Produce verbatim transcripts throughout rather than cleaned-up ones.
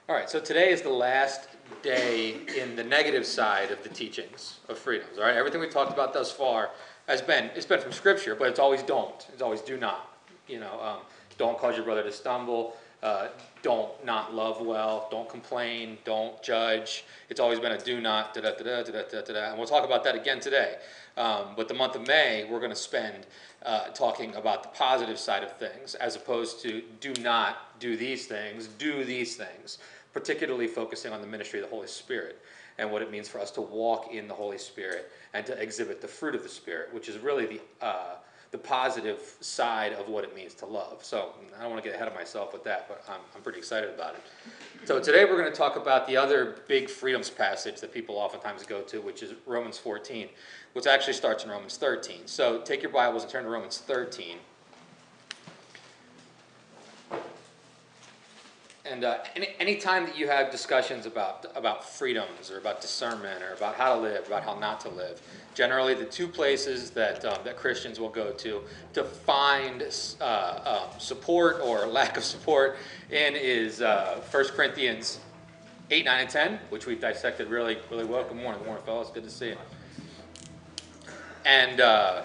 All right, so today is the last day in the negative side of the teachings of freedoms. All right, everything we've talked about thus far has been it's been from Scripture, but it's always don't. It's always do not. You know, um, don't cause your brother to stumble. Uh, don't not love well. Don't complain. Don't judge. It's always been a do not. Da da da da da da da. And we'll talk about that again today. Um, but the month of May, we're going to spend uh, talking about the positive side of things, as opposed to do not do these things, do these things. Particularly focusing on the ministry of the Holy Spirit and what it means for us to walk in the Holy Spirit and to exhibit the fruit of the Spirit, which is really the uh, the positive side of what it means to love. So I don't want to get ahead of myself with that, but I'm, I'm pretty excited about it. So today we're going to talk about the other big freedoms passage that people oftentimes go to, which is Romans fourteen, which actually starts in Romans thirteen. So take your Bibles and turn to Romans thirteen. And uh, any any time that you have discussions about about freedoms or about discernment or about how to live, about how not to live, generally the two places that um, that Christians will go to to find uh, um, support or lack of support in is uh, First Corinthians eight, nine, and ten, which we've dissected really really well. Good morning, good morning, fellas. Good to see you. And uh,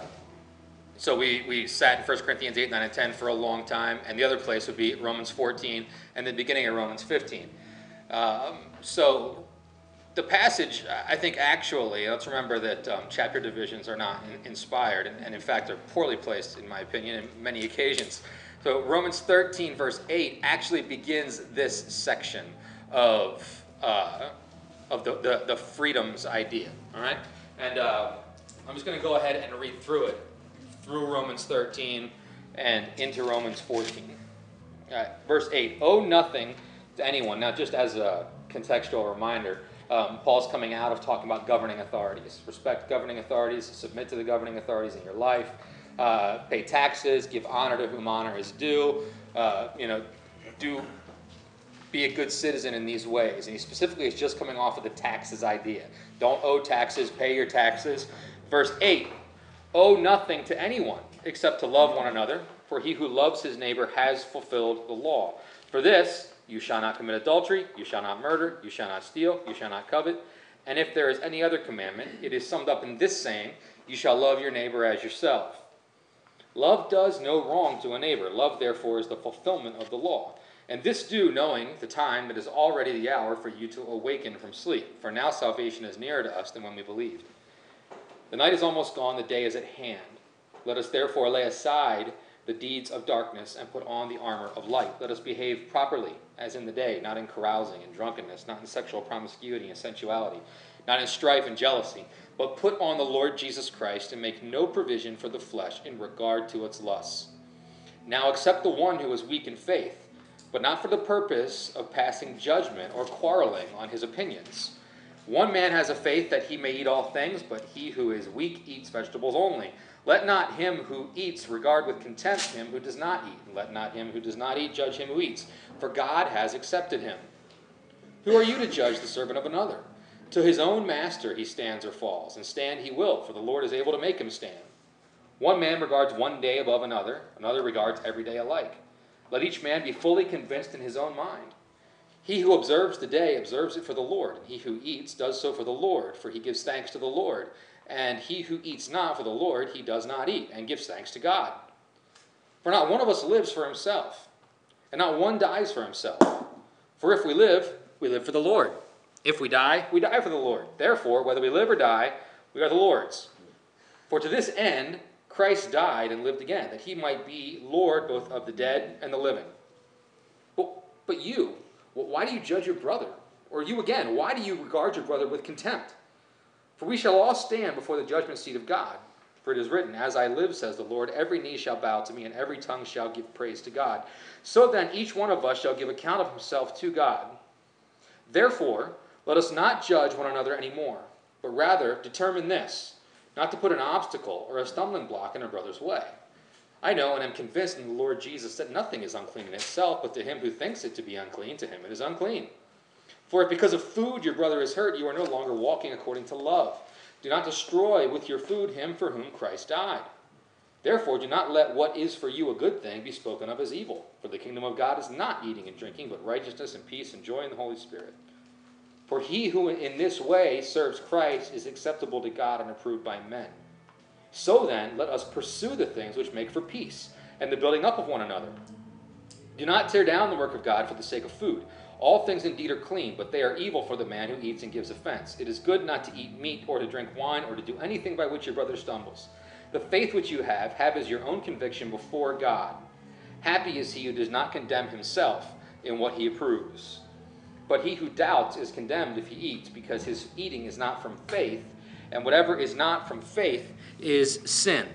So we, we sat in First Corinthians eight, nine, and ten for a long time, and the other place would be Romans fourteen and the beginning of Romans fifteen. Um, so the passage, I think actually, let's remember that um, chapter divisions are not in, inspired, and, and in fact are poorly placed, in my opinion, in many occasions. So Romans thirteen, verse eight, actually begins this section of, uh, of the, the, the freedoms idea, all right? And uh, I'm just going to go ahead and read through it. Through Romans thirteen and into Romans fourteen. All right, verse eight, owe nothing to anyone. Now, just as a contextual reminder, um, Paul's coming out of talking about governing authorities. Respect governing authorities, submit to the governing authorities in your life, uh, pay taxes, give honor to whom honor is due, uh, you know, do be a good citizen in these ways. And he specifically is just coming off of the taxes idea. Don't owe taxes, pay your taxes. Verse eight, owe nothing to anyone except to love one another, for he who loves his neighbor has fulfilled the law. For this, you shall not commit adultery, you shall not murder, you shall not steal, you shall not covet. And if there is any other commandment, it is summed up in this saying, you shall love your neighbor as yourself. Love does no wrong to a neighbor. Love, therefore, is the fulfillment of the law. And this do, knowing the time that is already the hour for you to awaken from sleep. For now salvation is nearer to us than when we believed. The night is almost gone, the day is at hand. Let us therefore lay aside the deeds of darkness and put on the armor of light. Let us behave properly, as in the day, not in carousing and drunkenness, not in sexual promiscuity and sensuality, not in strife and jealousy, but put on the Lord Jesus Christ and make no provision for the flesh in regard to its lusts. Now accept the one who is weak in faith, but not for the purpose of passing judgment or quarreling on his opinions. One man has a faith that he may eat all things, but he who is weak eats vegetables only. Let not him who eats regard with contempt him who does not eat, and let not him who does not eat judge him who eats, for God has accepted him. Who are you to judge the servant of another? To his own master he stands or falls, and stand he will, for the Lord is able to make him stand. One man regards one day above another, another regards every day alike. Let each man be fully convinced in his own mind. He who observes the day observes it for the Lord, and he who eats does so for the Lord, for he gives thanks to the Lord. And he who eats not for the Lord, he does not eat, and gives thanks to God. For not one of us lives for himself, and not one dies for himself. For if we live, we live for the Lord. If we die, we die for the Lord. Therefore, whether we live or die, we are the Lord's. For to this end Christ died and lived again, that he might be Lord both of the dead and the living. But, but you... why do you judge your brother? Or you again, why do you regard your brother with contempt? For we shall all stand before the judgment seat of God. For it is written, as I live, says the Lord, every knee shall bow to me, and every tongue shall give praise to God. So then each one of us shall give account of himself to God. Therefore, let us not judge one another anymore, but rather determine this, not to put an obstacle or a stumbling block in our brother's way. I know and am convinced in the Lord Jesus that nothing is unclean in itself, but to him who thinks it to be unclean, to him it is unclean. For if because of food your brother is hurt, you are no longer walking according to love. Do not destroy with your food him for whom Christ died. Therefore, do not let what is for you a good thing be spoken of as evil. For the kingdom of God is not eating and drinking, but righteousness and peace and joy in the Holy Spirit. For he who in this way serves Christ is acceptable to God and approved by men. So then, let us pursue the things which make for peace, and the building up of one another. Do not tear down the work of God for the sake of food. All things indeed are clean, but they are evil for the man who eats and gives offense. It is good not to eat meat, or to drink wine, or to do anything by which your brother stumbles. The faith which you have, have as your own conviction before God. Happy is he who does not condemn himself in what he approves. But he who doubts is condemned if he eats, because his eating is not from faith, and whatever is not from faith is sin.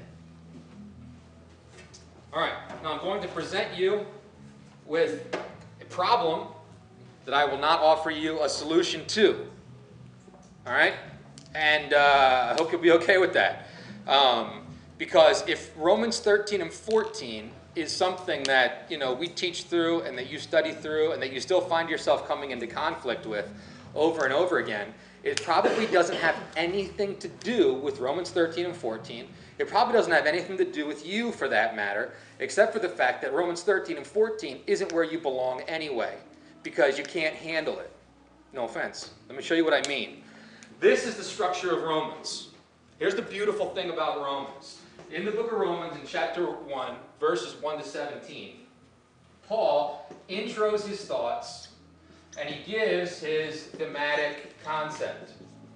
All right, now I'm going to present you with a problem that I will not offer you a solution to. All right? And uh, I hope you'll be okay with that. Um, because if Romans thirteen and fourteen is something that, you know, we teach through and that you study through and that you still find yourself coming into conflict with over and over again, it probably doesn't have anything to do with Romans thirteen and fourteen. It probably doesn't have anything to do with you, for that matter, except for the fact that Romans thirteen and fourteen isn't where you belong anyway, because you can't handle it. No offense. Let me show you what I mean. This is the structure of Romans. Here's the beautiful thing about Romans. In the book of Romans, in chapter one, verses one to seventeen, Paul intros his thoughts, and he gives his thematic concept.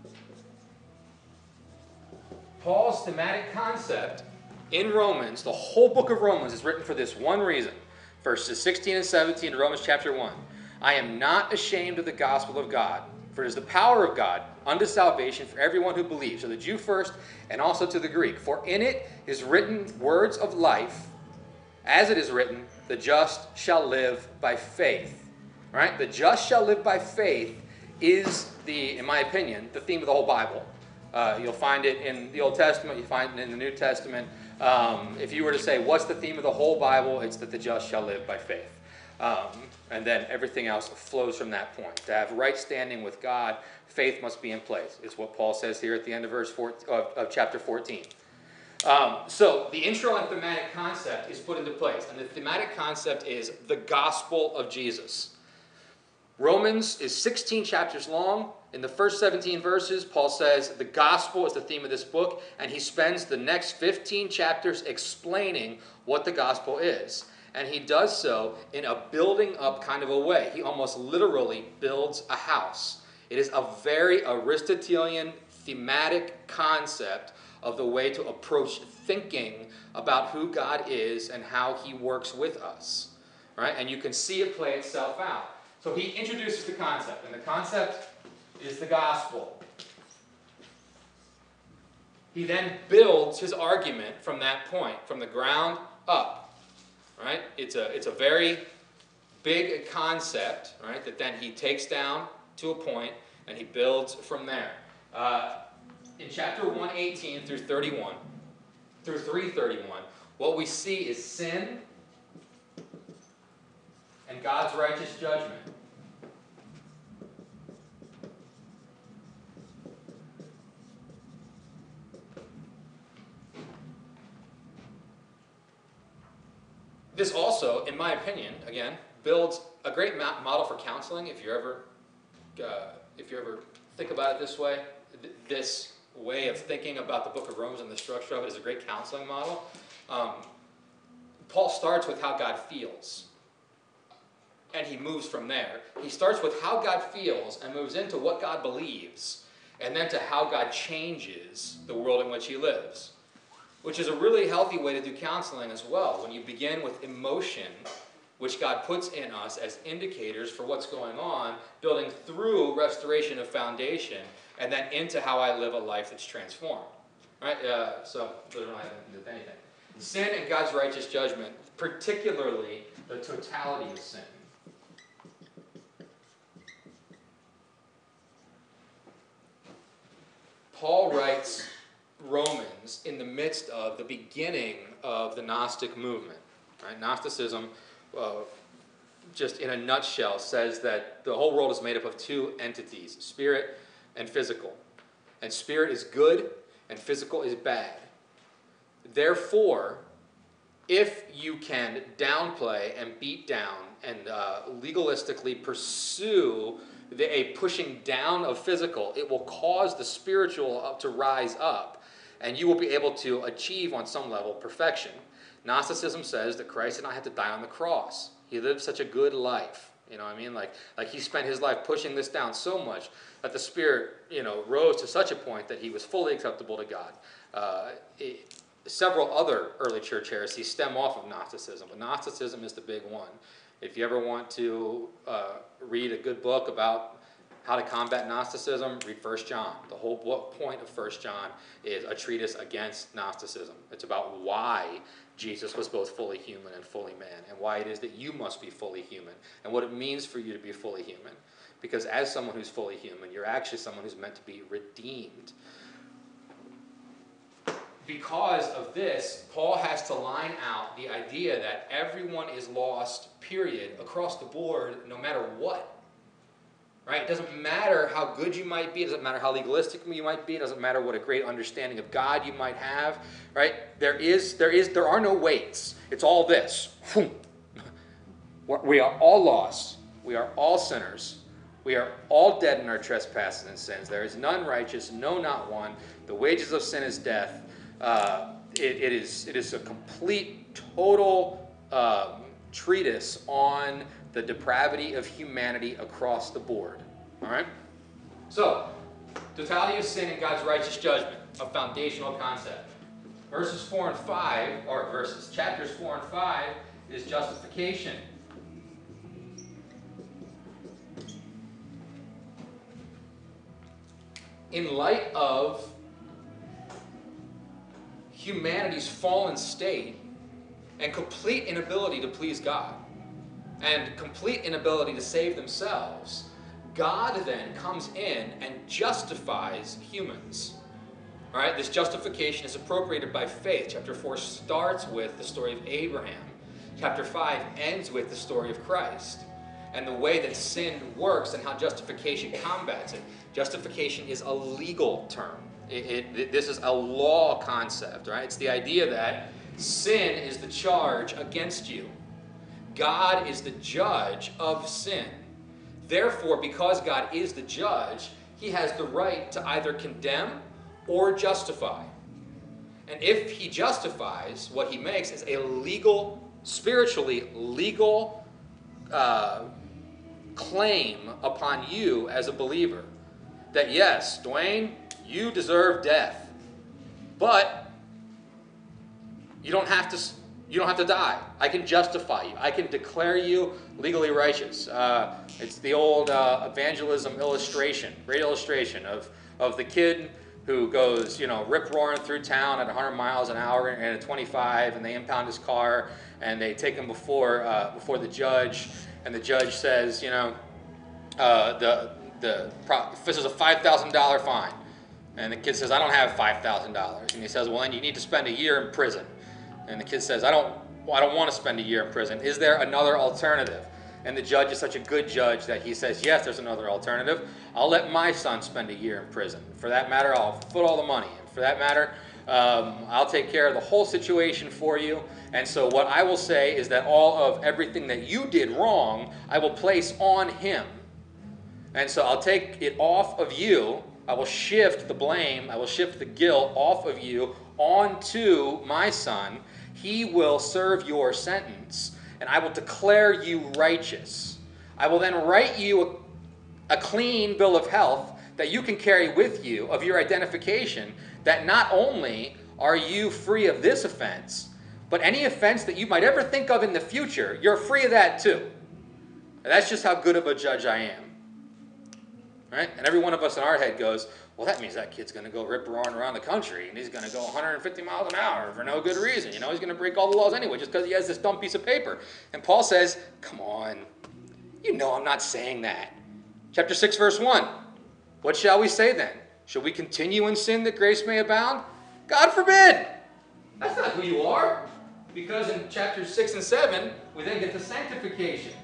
Paul's thematic concept in Romans, the whole book of Romans, is written for this one reason. Verses sixteen and seventeen of Romans chapter one. I am not ashamed of the gospel of God, for it is the power of God unto salvation for everyone who believes, to the Jew first and also to the Greek. For in it is written words of life, as it is written, the just shall live by faith. Right? The just shall live by faith is, the, in my opinion, the theme of the whole Bible. Uh, you'll find it in the Old Testament, you find it in the New Testament. Um, if you were to say, what's the theme of the whole Bible? It's that the just shall live by faith. Um, and then everything else flows from that point. To have right standing with God, faith must be in place, is what Paul says here at the end of verse four, of, of chapter fourteen. Um, so the intro and thematic concept is put into place. And the thematic concept is the gospel of Jesus. Romans is sixteen chapters long. In the first seventeen verses, Paul says the gospel is the theme of this book, and he spends the next fifteen chapters explaining what the gospel is. And he does so in a building up kind of a way. He almost literally builds a house. It is a very Aristotelian thematic concept of the way to approach thinking about who God is and how he works with us. Right? And you can see it play itself out. So he introduces the concept, and the concept is the gospel. He then builds his argument from that point, from the ground up. Right? It's a, it's a very big concept, right, that then he takes down to a point, and he builds from there. Uh, in chapter one eighteen through thirty-one, through three thirty-one, what we see is sin and God's righteous judgment. This also, in my opinion, again, builds a great model for counseling. If you ever, uh, if you ever think about it this way, th- this way of thinking about the book of Romans and the structure of it is a great counseling model. Um, Paul starts with how God feels, and he moves from there. He starts with how God feels and moves into what God believes, and then to how God changes the world in which he lives. Which is a really healthy way to do counseling as well, when you begin with emotion, which God puts in us as indicators for what's going on, building through restoration of foundation, and then into how I live a life that's transformed. Right? Uh, so, it doesn't really have anything to do with anything. Sin and God's righteous judgment, particularly the totality of sin. Paul writes Romans in the midst of the beginning of the Gnostic movement. Right? Gnosticism, uh, just in a nutshell, says that the whole world is made up of two entities, spirit and physical. And spirit is good and physical is bad. Therefore, if you can downplay and beat down and uh, legalistically pursue the, a pushing down of physical, it will cause the spiritual to rise up, and you will be able to achieve on some level perfection. Gnosticism says that Christ did not have to die on the cross. He lived such a good life. You know what I mean? Like, like he spent his life pushing this down so much that the Spirit, you know, rose to such a point that he was fully acceptable to God. Uh, it, several other early church heresies stem off of Gnosticism, but Gnosticism is the big one. If you ever want to uh, read a good book about how to combat Gnosticism, read First John. The whole book, point of First John is a treatise against Gnosticism. It's about why Jesus was both fully human and fully man, and why it is that you must be fully human, and what it means for you to be fully human. Because as someone who's fully human, you're actually someone who's meant to be redeemed. Because of this, Paul has to line out the idea that everyone is lost, period, across the board, no matter what. Right? It doesn't matter how good you might be. It doesn't matter how legalistic you might be. It doesn't matter what a great understanding of God you might have. Right? There is, there is, there are no weights. It's all this. We are all lost. We are all sinners. We are all dead in our trespasses and sins. There is none righteous, no, not one. The wages of sin is death. Uh, it, it is, it is a complete, total uh, treatise on the depravity of humanity across the board. All right? So, totality of sin and God's righteous judgment, a foundational concept. Verses four and five, or verses, chapters four and five, is justification. In light of humanity's fallen state and complete inability to please God, and complete inability to save themselves, God then comes in and justifies humans. All right, this justification is appropriated by faith. Chapter four starts with the story of Abraham. Chapter five ends with the story of Christ. And the way that sin works and how justification combats it. Justification is a legal term. It, it, this is a law concept, right? It's the idea that sin is the charge against you. God is the judge of sin. Therefore, because God is the judge, he has the right to either condemn or justify. And if he justifies, what he makes is a legal, spiritually legal uh, claim upon you as a believer. That yes, Dwayne, you deserve death. But you don't have to... You don't have to die. I can justify you. I can declare you legally righteous. Uh, it's the old uh, evangelism illustration, great illustration of, of the kid who goes, you know, rip-roaring through town at one hundred miles an hour and at twenty-five, and they impound his car, and they take him before uh, before the judge, and the judge says, you know, uh, the the this is a five thousand dollar fine, and the kid says, I don't have five thousand dollars, and he says, well, then you need to spend a year in prison. And the kid says, I don't, well, I don't want to spend a year in prison. Is there another alternative? And the judge is such a good judge that he says, yes, there's another alternative. I'll let my son spend a year in prison. For that matter, I'll put all the money in. For that matter, um, I'll take care of the whole situation for you. And so what I will say is that all of everything that you did wrong, I will place on him. And so I'll take it off of you. I will shift the blame. I will shift the guilt off of you onto my son. He will serve your sentence, and I will declare you righteous. I will then write you a, a clean bill of health that you can carry with you of your identification, that not only are you free of this offense, but any offense that you might ever think of in the future, you're free of that too. And that's just how good of a judge I am. Right? And every one of us in our head goes, well, that means that kid's going to go rip-roaring around the country, and he's going to go one hundred fifty miles an hour for no good reason. You know, he's going to break all the laws anyway just because he has this dumb piece of paper. And Paul says, come on, you know I'm not saying that. Chapter six, verse one. What shall we say then? Shall we continue in sin that grace may abound? God forbid. That's not who you are. Because in chapters six and seven, we then get to sanctification.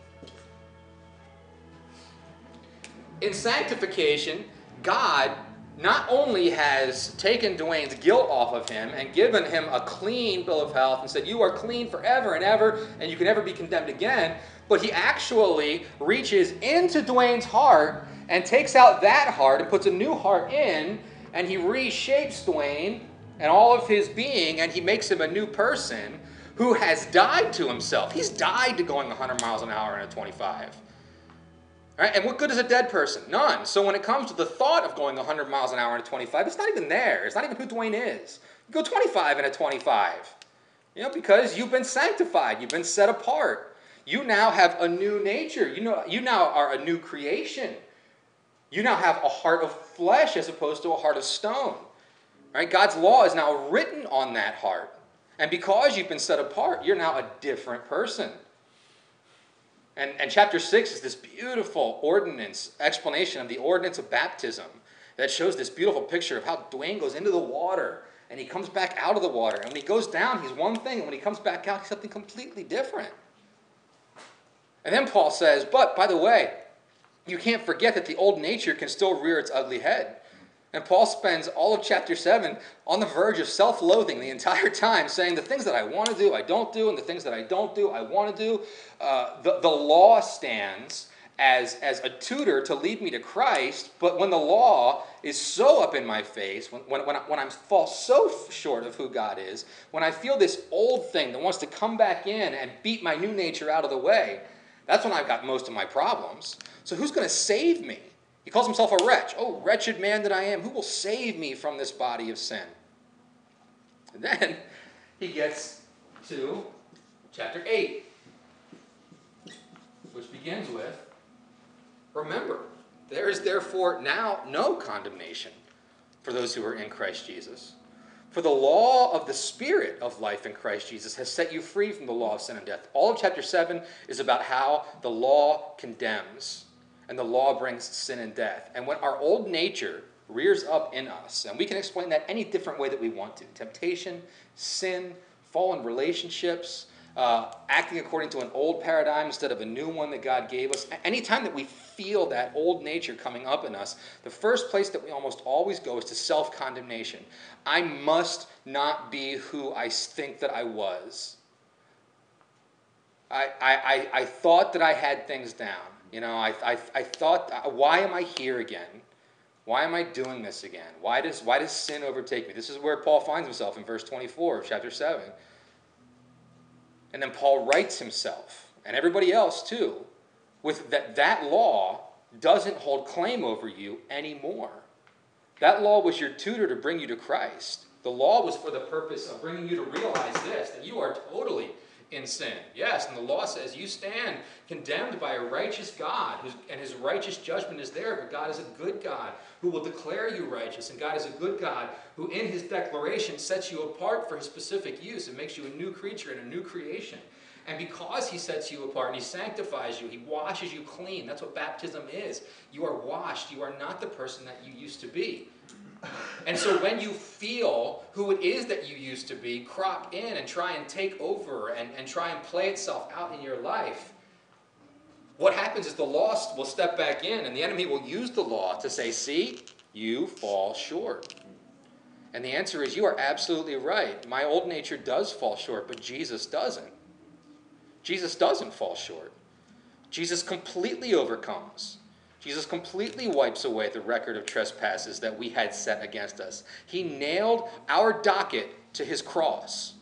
In sanctification, God not only has taken Dwayne's guilt off of him and given him a clean bill of health and said, you are clean forever and ever, and you can never be condemned again, but he actually reaches into Dwayne's heart and takes out that heart and puts a new heart in, and he reshapes Dwayne and all of his being, and he makes him a new person who has died to himself. He's died to going one hundred miles an hour in a twenty-five. Right? And what good is a dead person? None. So when it comes to the thought of going one hundred miles an hour in a twenty-five, it's not even there. It's not even who Dwayne is. You go twenty-five in a twenty-five. You know, because you've been sanctified. You've been set apart. You now have a new nature. You know, you now are a new creation. You now have a heart of flesh as opposed to a heart of stone. Right? God's law is now written on that heart. And because you've been set apart, you're now a different person. And, and chapter six is this beautiful ordinance, explanation of the ordinance of baptism that shows this beautiful picture of how Dwayne goes into the water and he comes back out of the water. And when he goes down, he's one thing. And when he comes back out, he's something completely different. And then Paul says, but, by the way, you can't forget that the old nature can still rear its ugly head. And Paul spends all of chapter seven on the verge of self-loathing the entire time, saying the things that I want to do, I don't do, and the things that I don't do, I want to do. Uh, the, the law stands as, as a tutor to lead me to Christ, but when the law is so up in my face, when, when, when, I, when I fall so short of who God is, when I feel this old thing that wants to come back in and beat my new nature out of the way, that's when I've got most of my problems. So who's going to save me? He calls himself a wretch. Oh, wretched man that I am, who will save me from this body of sin? And then he gets to chapter eight, which begins with, remember, there is therefore now no condemnation for those who are in Christ Jesus. For the law of the Spirit of life in Christ Jesus has set you free from the law of sin and death. All of chapter seven is about how the law condemns. And the law brings sin and death. And when our old nature rears up in us, and we can explain that any different way that we want to, temptation, sin, fallen relationships, uh, acting according to an old paradigm instead of a new one that God gave us, anytime that we feel that old nature coming up in us, the first place that we almost always go is to self-condemnation. I must not be who I think that I was. I, I, I, I thought that I had things down. You know, I, I, I thought, why am I here again? Why am I doing this again? Why does, why does sin overtake me? This is where Paul finds himself in verse twenty-four of chapter seven. And then Paul writes himself, and everybody else too, with that that law doesn't hold claim over you anymore. That law was your tutor to bring you to Christ. The law was for the purpose of bringing you to realize this, that you are totally in sin. Yes, and the law says you stand condemned by a righteous God, who's, and his righteous judgment is there, but God is a good God who will declare you righteous, and God is a good God who in his declaration sets you apart for his specific use and makes you a new creature and a new creation. And because he sets you apart and he sanctifies you, he washes you clean. That's what baptism is. You are washed. You are not the person that you used to be. And so when you feel who it is that you used to be crop in and try and take over and, and try and play itself out in your life, what happens is the law will step back in and the enemy will use the law to say, see, you fall short. And the answer is, you are absolutely right. My old nature does fall short, but Jesus doesn't. Jesus doesn't fall short. Jesus completely overcomes. Jesus completely wipes away the record of trespasses that we had set against us. He nailed our docket to his cross.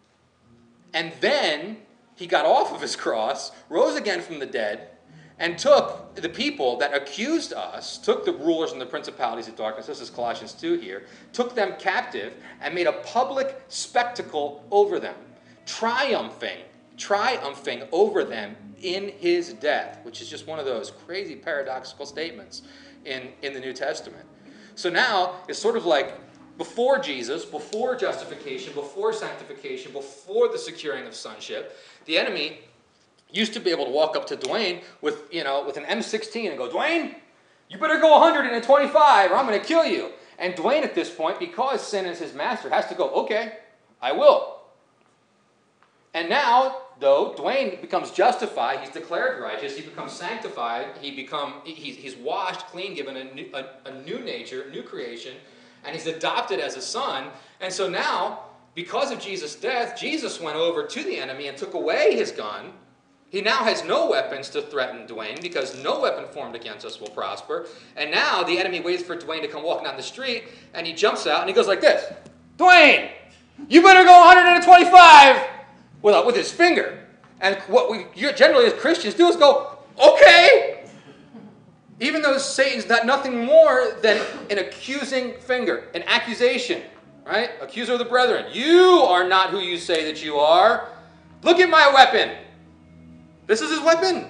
And then he got off of his cross, rose again from the dead, and took the people that accused us, took the rulers and the principalities of darkness, this is Colossians two here, took them captive and made a public spectacle over them, triumphing, triumphing over them in his death, which is just one of those crazy paradoxical statements in, in the New Testament. So now it's sort of like before Jesus, before justification, before sanctification, before the securing of sonship, the enemy used to be able to walk up to Dwayne with, you know, with an M sixteen and go, Dwayne, you better go one hundred in a twenty-five or I'm going to kill you. And Dwayne at this point, because sin is his master, has to go, okay, I will. And now though, Dwayne becomes justified. He's declared righteous. He becomes sanctified. He become he's, he's washed clean, given a new, a, a new nature, new creation, and he's adopted as a son. And so now, because of Jesus' death, Jesus went over to the enemy and took away his gun. He now has no weapons to threaten Dwayne, because no weapon formed against us will prosper. And now the enemy waits for Dwayne to come walking down the street, and he jumps out and he goes like this. Dwayne, you better go one hundred twenty-five with, with his finger. And what we generally as Christians do is go, okay. Even though Satan's not nothing more than an accusing finger, an accusation, right? Accuser of the brethren. You are not who you say that you are. Look at my weapon. This is his weapon.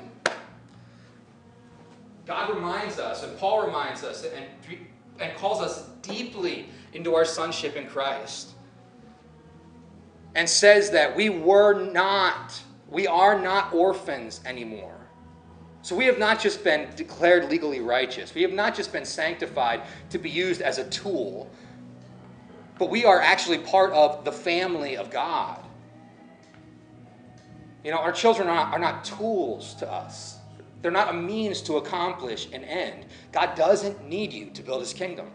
God reminds us, and Paul reminds us, and, and calls us deeply into our sonship in Christ. And says that we were not, we are not orphans anymore. So we have not just been declared legally righteous. We have not just been sanctified to be used as a tool. But we are actually part of the family of God. You know, our children are not, are not tools to us. They're not a means to accomplish an end. God doesn't need you to build his kingdom.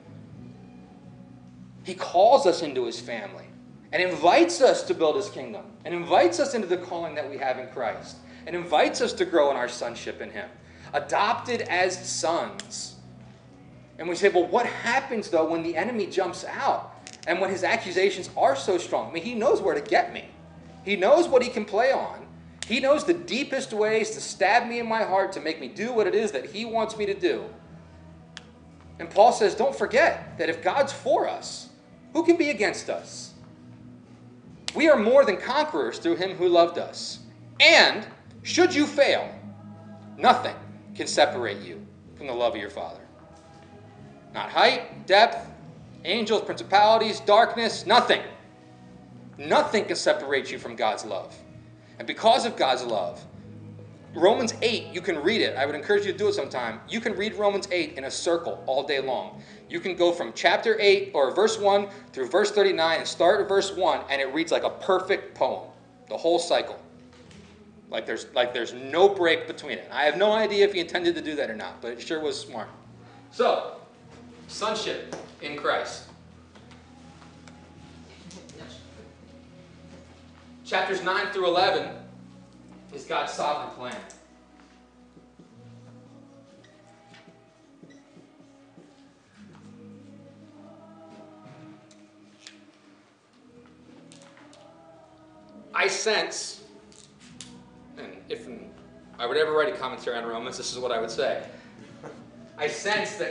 He calls us into his family and invites us to build his kingdom and invites us into the calling that we have in Christ and invites us to grow in our sonship in him. Adopted as sons. And we say, well, what happens, though, when the enemy jumps out and when his accusations are so strong? I mean, he knows where to get me. He knows what he can play on. He knows the deepest ways to stab me in my heart, to make me do what it is that he wants me to do. And Paul says, don't forget that if God's for us, who can be against us? We are more than conquerors through him who loved us. And should you fail, nothing can separate you from the love of your Father. Not height, depth, angels, principalities, darkness, nothing. Nothing can separate you from God's love. And because of God's love, Romans eight, you can read it. I would encourage you to do it sometime. You can read Romans eight in a circle all day long. You can go from chapter eight or verse one through verse thirty-nine and start at verse one, and it reads like a perfect poem, the whole cycle. Like there's, like there's no break between it. I have no idea if he intended to do that or not, but it sure was smart. So, sonship in Christ. Chapters nine through eleven is God's sovereign plan. I sense, and if I would ever write a commentary on Romans, this is what I would say. I sense that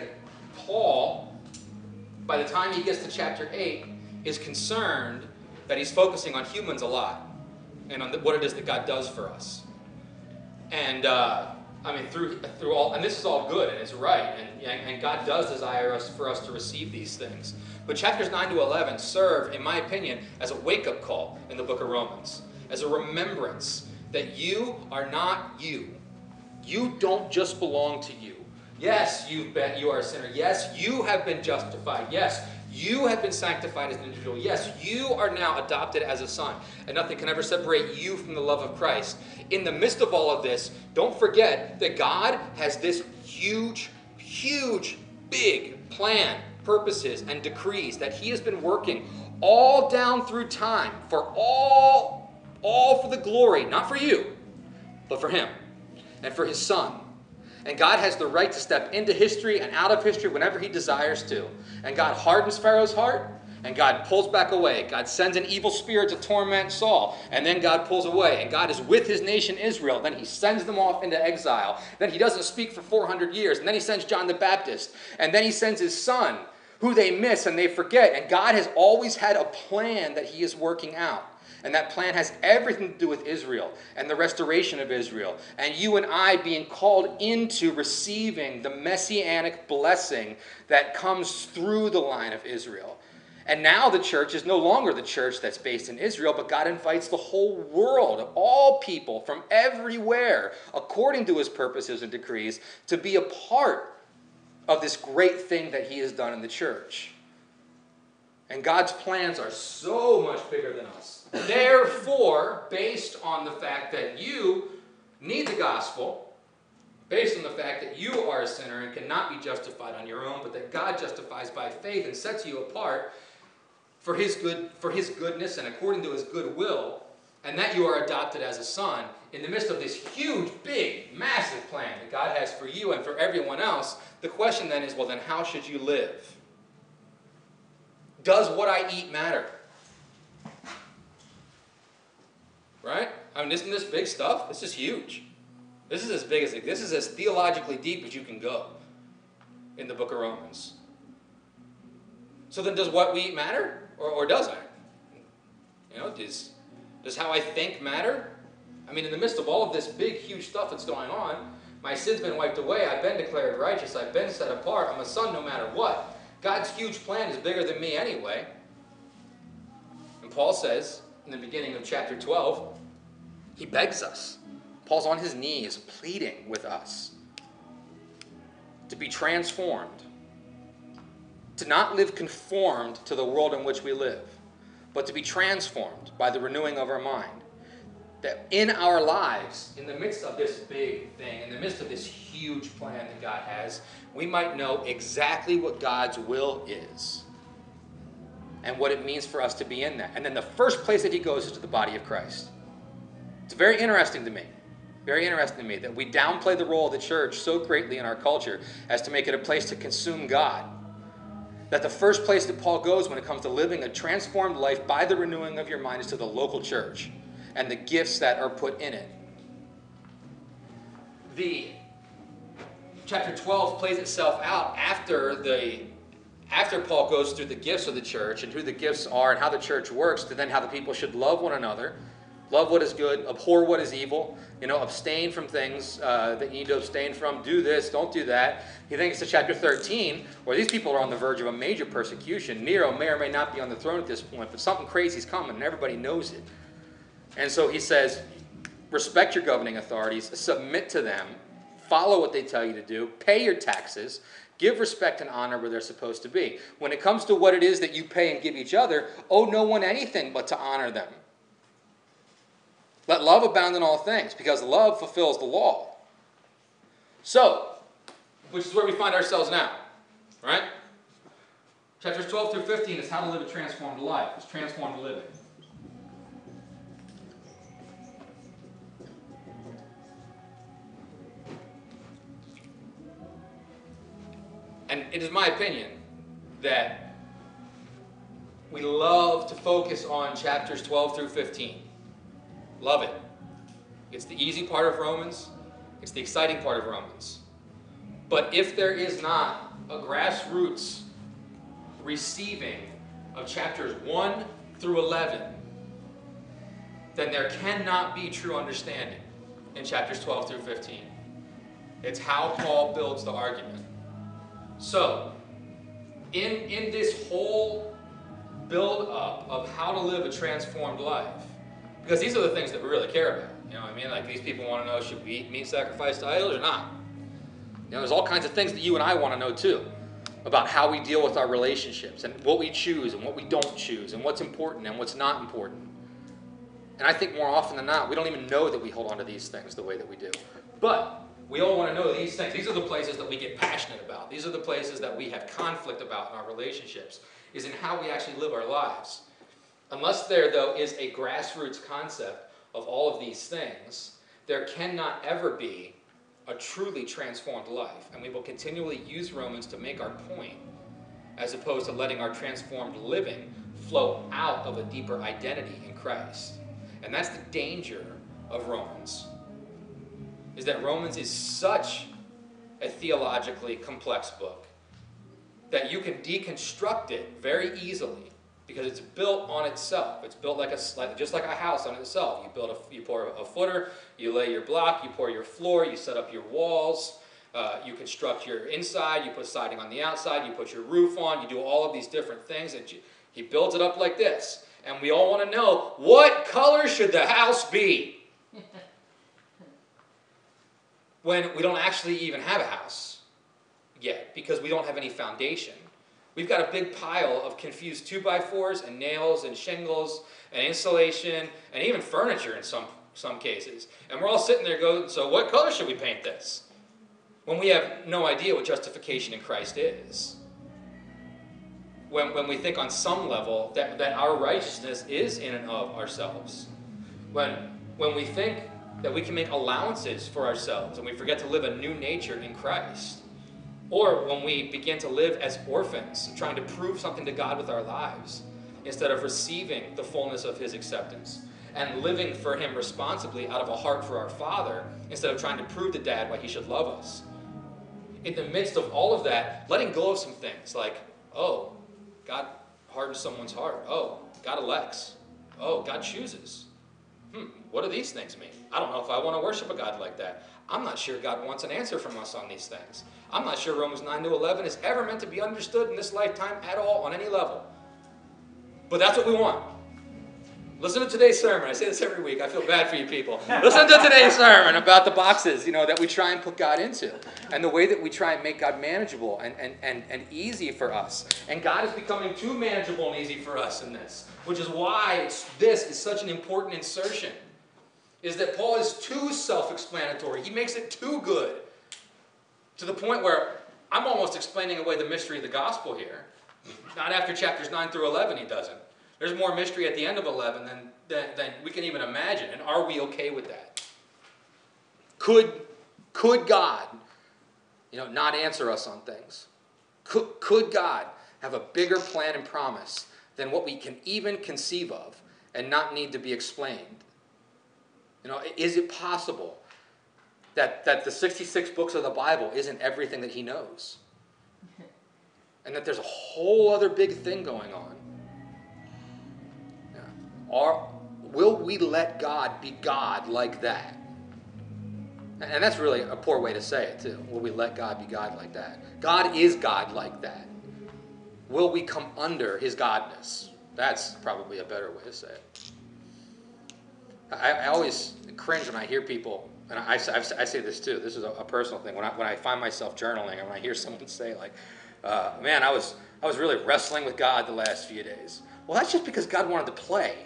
Paul, by the time he gets to chapter eight, is concerned that he's focusing on humans a lot and on the, what it is that God does for us. And, uh, I mean, through through all, and this is all good and it's right, and, and God does desire us for us to receive these things. But chapters nine to eleven serve, in my opinion, as a wake-up call in the book of Romans, as a remembrance that you are not you. You don't just belong to you. Yes, you've been, you are a sinner. Yes, you have been justified. Yes, you have been sanctified as an individual. Yes, you are now adopted as a son. And nothing can ever separate you from the love of Christ. In the midst of all of this, don't forget that God has this huge, huge, big plan, purposes, and decrees that he has been working all down through time for all, all for the glory, not for you, but for him and for his son. And God has the right to step into history and out of history whenever he desires to. And God hardens Pharaoh's heart, and God pulls back away. God sends an evil spirit to torment Saul, and then God pulls away. And God is with his nation Israel. Then he sends them off into exile. Then he doesn't speak for four hundred years. And then he sends John the Baptist. And then he sends his son, who they miss and they forget. And God has always had a plan that he is working out. And that plan has everything to do with Israel and the restoration of Israel. And you and I being called into receiving the messianic blessing that comes through the line of Israel. And now the church is no longer the church that's based in Israel, but God invites the whole world, all people from everywhere, according to his purposes and decrees, to be a part of this great thing that he has done in the church. And God's plans are so much bigger than us. Therefore, based on the fact that you need the gospel, based on the fact that you are a sinner and cannot be justified on your own, but that God justifies by faith and sets you apart for his good, for his goodness and according to his good will, and that you are adopted as a son in the midst of this huge, big, massive plan that God has for you and for everyone else, the question then is, well, then how should you live? Does what I eat matter? Right? I mean, isn't this big stuff? This is huge. This is as big as it, this is as theologically deep as you can go in the book of Romans. So then does what we eat matter? Or, or doesn't it? You know, does, does how I think matter? I mean, in the midst of all of this big, huge stuff that's going on, my sin's been wiped away, I've been declared righteous, I've been set apart, I'm a son no matter what. God's huge plan is bigger than me anyway. And Paul says, in the beginning of chapter twelve, he begs us. Paul's on his knees pleading with us to be transformed, to not live conformed to the world in which we live, but to be transformed by the renewing of our mind. That in our lives, in the midst of this big thing, in the midst of this huge plan that God has, we might know exactly what God's will is and what it means for us to be in that. And then the first place that he goes is to the body of Christ. It's very interesting to me, very interesting to me that we downplay the role of the church so greatly in our culture as to make it a place to consume God. That the first place that Paul goes when it comes to living a transformed life by the renewing of your mind is to the local church and the gifts that are put in it. The chapter twelve plays itself out after the after Paul goes through the gifts of the church and who the gifts are and how the church works, to then how the people should love one another, love what is good, abhor what is evil, you know, abstain from things uh, that you need to abstain from, do this, don't do that. He thinks to chapter thirteen, where these people are on the verge of a major persecution. Nero may or may not be on the throne at this point, but something crazy is coming and everybody knows it. And so he says, respect your governing authorities, submit to them, follow what they tell you to do, pay your taxes, give respect and honor where they're supposed to be. When it comes to what it is that you pay and give each other, owe no one anything but to honor them. Let love abound in all things, because love fulfills the law. So, which is where we find ourselves now, right? Chapters twelve through fifteen is how to live a transformed life. It's transformed living. And it is my opinion that we love to focus on chapters twelve through fifteen. Love it. It's the easy part of Romans. It's the exciting part of Romans. But if there is not a grassroots receiving of chapters one through eleven, then there cannot be true understanding in chapters twelve through fifteen. It's how Paul builds the argument. So, in, in this whole build-up of how to live a transformed life, because these are the things that we really care about. You know what I mean? Like, these people want to know, should we eat meat sacrificed to idols or not? You know, there's all kinds of things that you and I want to know too, about how we deal with our relationships and what we choose and what we don't choose and what's important and what's not important. And I think more often than not, we don't even know that we hold on to these things the way that we do. But we all want to know these things. These are the places that we get passionate about. These are the places that we have conflict about in our relationships, is in how we actually live our lives. Unless there, though, is a grassroots concept of all of these things, there cannot ever be a truly transformed life. And we will continually use Romans to make our point, as opposed to letting our transformed living flow out of a deeper identity in Christ. And that's the danger of Romans, is that Romans is such a theologically complex book that you can deconstruct it very easily, because it's built on itself. It's built like a like, just like a house on itself. You build a you pour a footer, you lay your block, you pour your floor, you set up your walls, uh, you construct your inside, you put siding on the outside, you put your roof on, you do all of these different things. And you, he builds it up like this, and we all want to know, what color should the house be? When we don't actually even have a house yet, because we don't have any foundation. We've got a big pile of confused two by fours and nails and shingles and insulation and even furniture in some, some cases. And we're all sitting there going, so what color should we paint this? When we have no idea what justification in Christ is. When, when we think on some level that, that our righteousness is in and of ourselves. When, when we think that we can make allowances for ourselves and we forget to live a new nature in Christ. Or when we begin to live as orphans, trying to prove something to God with our lives, instead of receiving the fullness of his acceptance and living for him responsibly out of a heart for our Father, instead of trying to prove to Dad why he should love us. In the midst of all of that, letting go of some things like, oh, God hardens someone's heart. Oh, God elects. Oh, God chooses. Hmm, what do these things mean? I don't know if I want to worship a God like that. I'm not sure God wants an answer from us on these things. I'm not sure Romans nine to eleven is ever meant to be understood in this lifetime at all on any level. But that's what we want. Listen to today's sermon. I say this every week. I feel bad for you people. Listen to today's sermon about the boxes, you know, that we try and put God into. And the way that we try and make God manageable and, and, and, and easy for us. And God is becoming too manageable and easy for us in this. Which is why it's, this is such an important insertion. Is that Paul is too self-explanatory. He makes it too good. To the point where I'm almost explaining away the mystery of the gospel here. Not after chapters nine through eleven he doesn't. There's more mystery at the end of eleven than, than, than we can even imagine. And are we okay with that? Could, could God, you know, not answer us on things? Could, could God have a bigger plan and promise than what we can even conceive of and not need to be explained? You know, is it possible that, that the sixty-six books of the Bible isn't everything that he knows? And that there's a whole other big thing going on? Are, will we let God be God like that? And that's really a poor way to say it, too. Will we let God be God like that? God is God like that. Will we come under his godness? That's probably a better way to say it. I, I always cringe when I hear people, and I, I, I say this too, this is a, a personal thing, when I, when I find myself journaling and when I hear someone say like, uh, man, I was, I was really wrestling with God the last few days. Well, that's just because God wanted to play.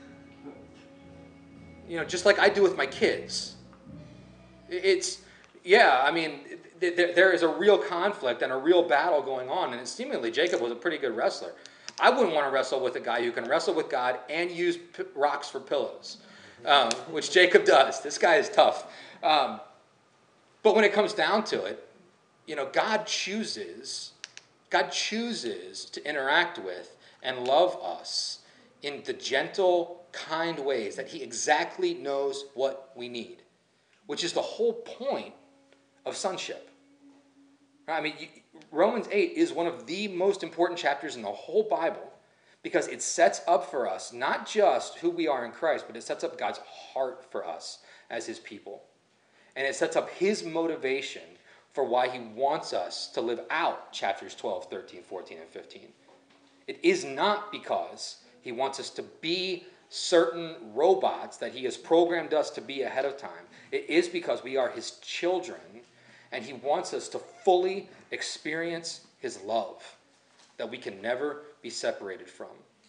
You know, just like I do with my kids. It's, yeah, I mean, th- th- there is a real conflict and a real battle going on, and seemingly Jacob was a pretty good wrestler. I wouldn't want to wrestle with a guy who can wrestle with God and use p- rocks for pillows, um, which Jacob does. This guy is tough. Um, but when it comes down to it, you know, God chooses, God chooses to interact with and love us in the gentle, kind ways that he exactly knows what we need, which is the whole point of sonship. I mean, Romans eight is one of the most important chapters in the whole Bible because it sets up for us not just who we are in Christ, but it sets up God's heart for us as his people. And it sets up his motivation for why he wants us to live out chapters twelve, thirteen, fourteen, and fifteen. It is not because he wants us to be certain robots that he has programmed us to be ahead of time. It is because we are his children, and he wants us to fully experience his love that we can never be separated from.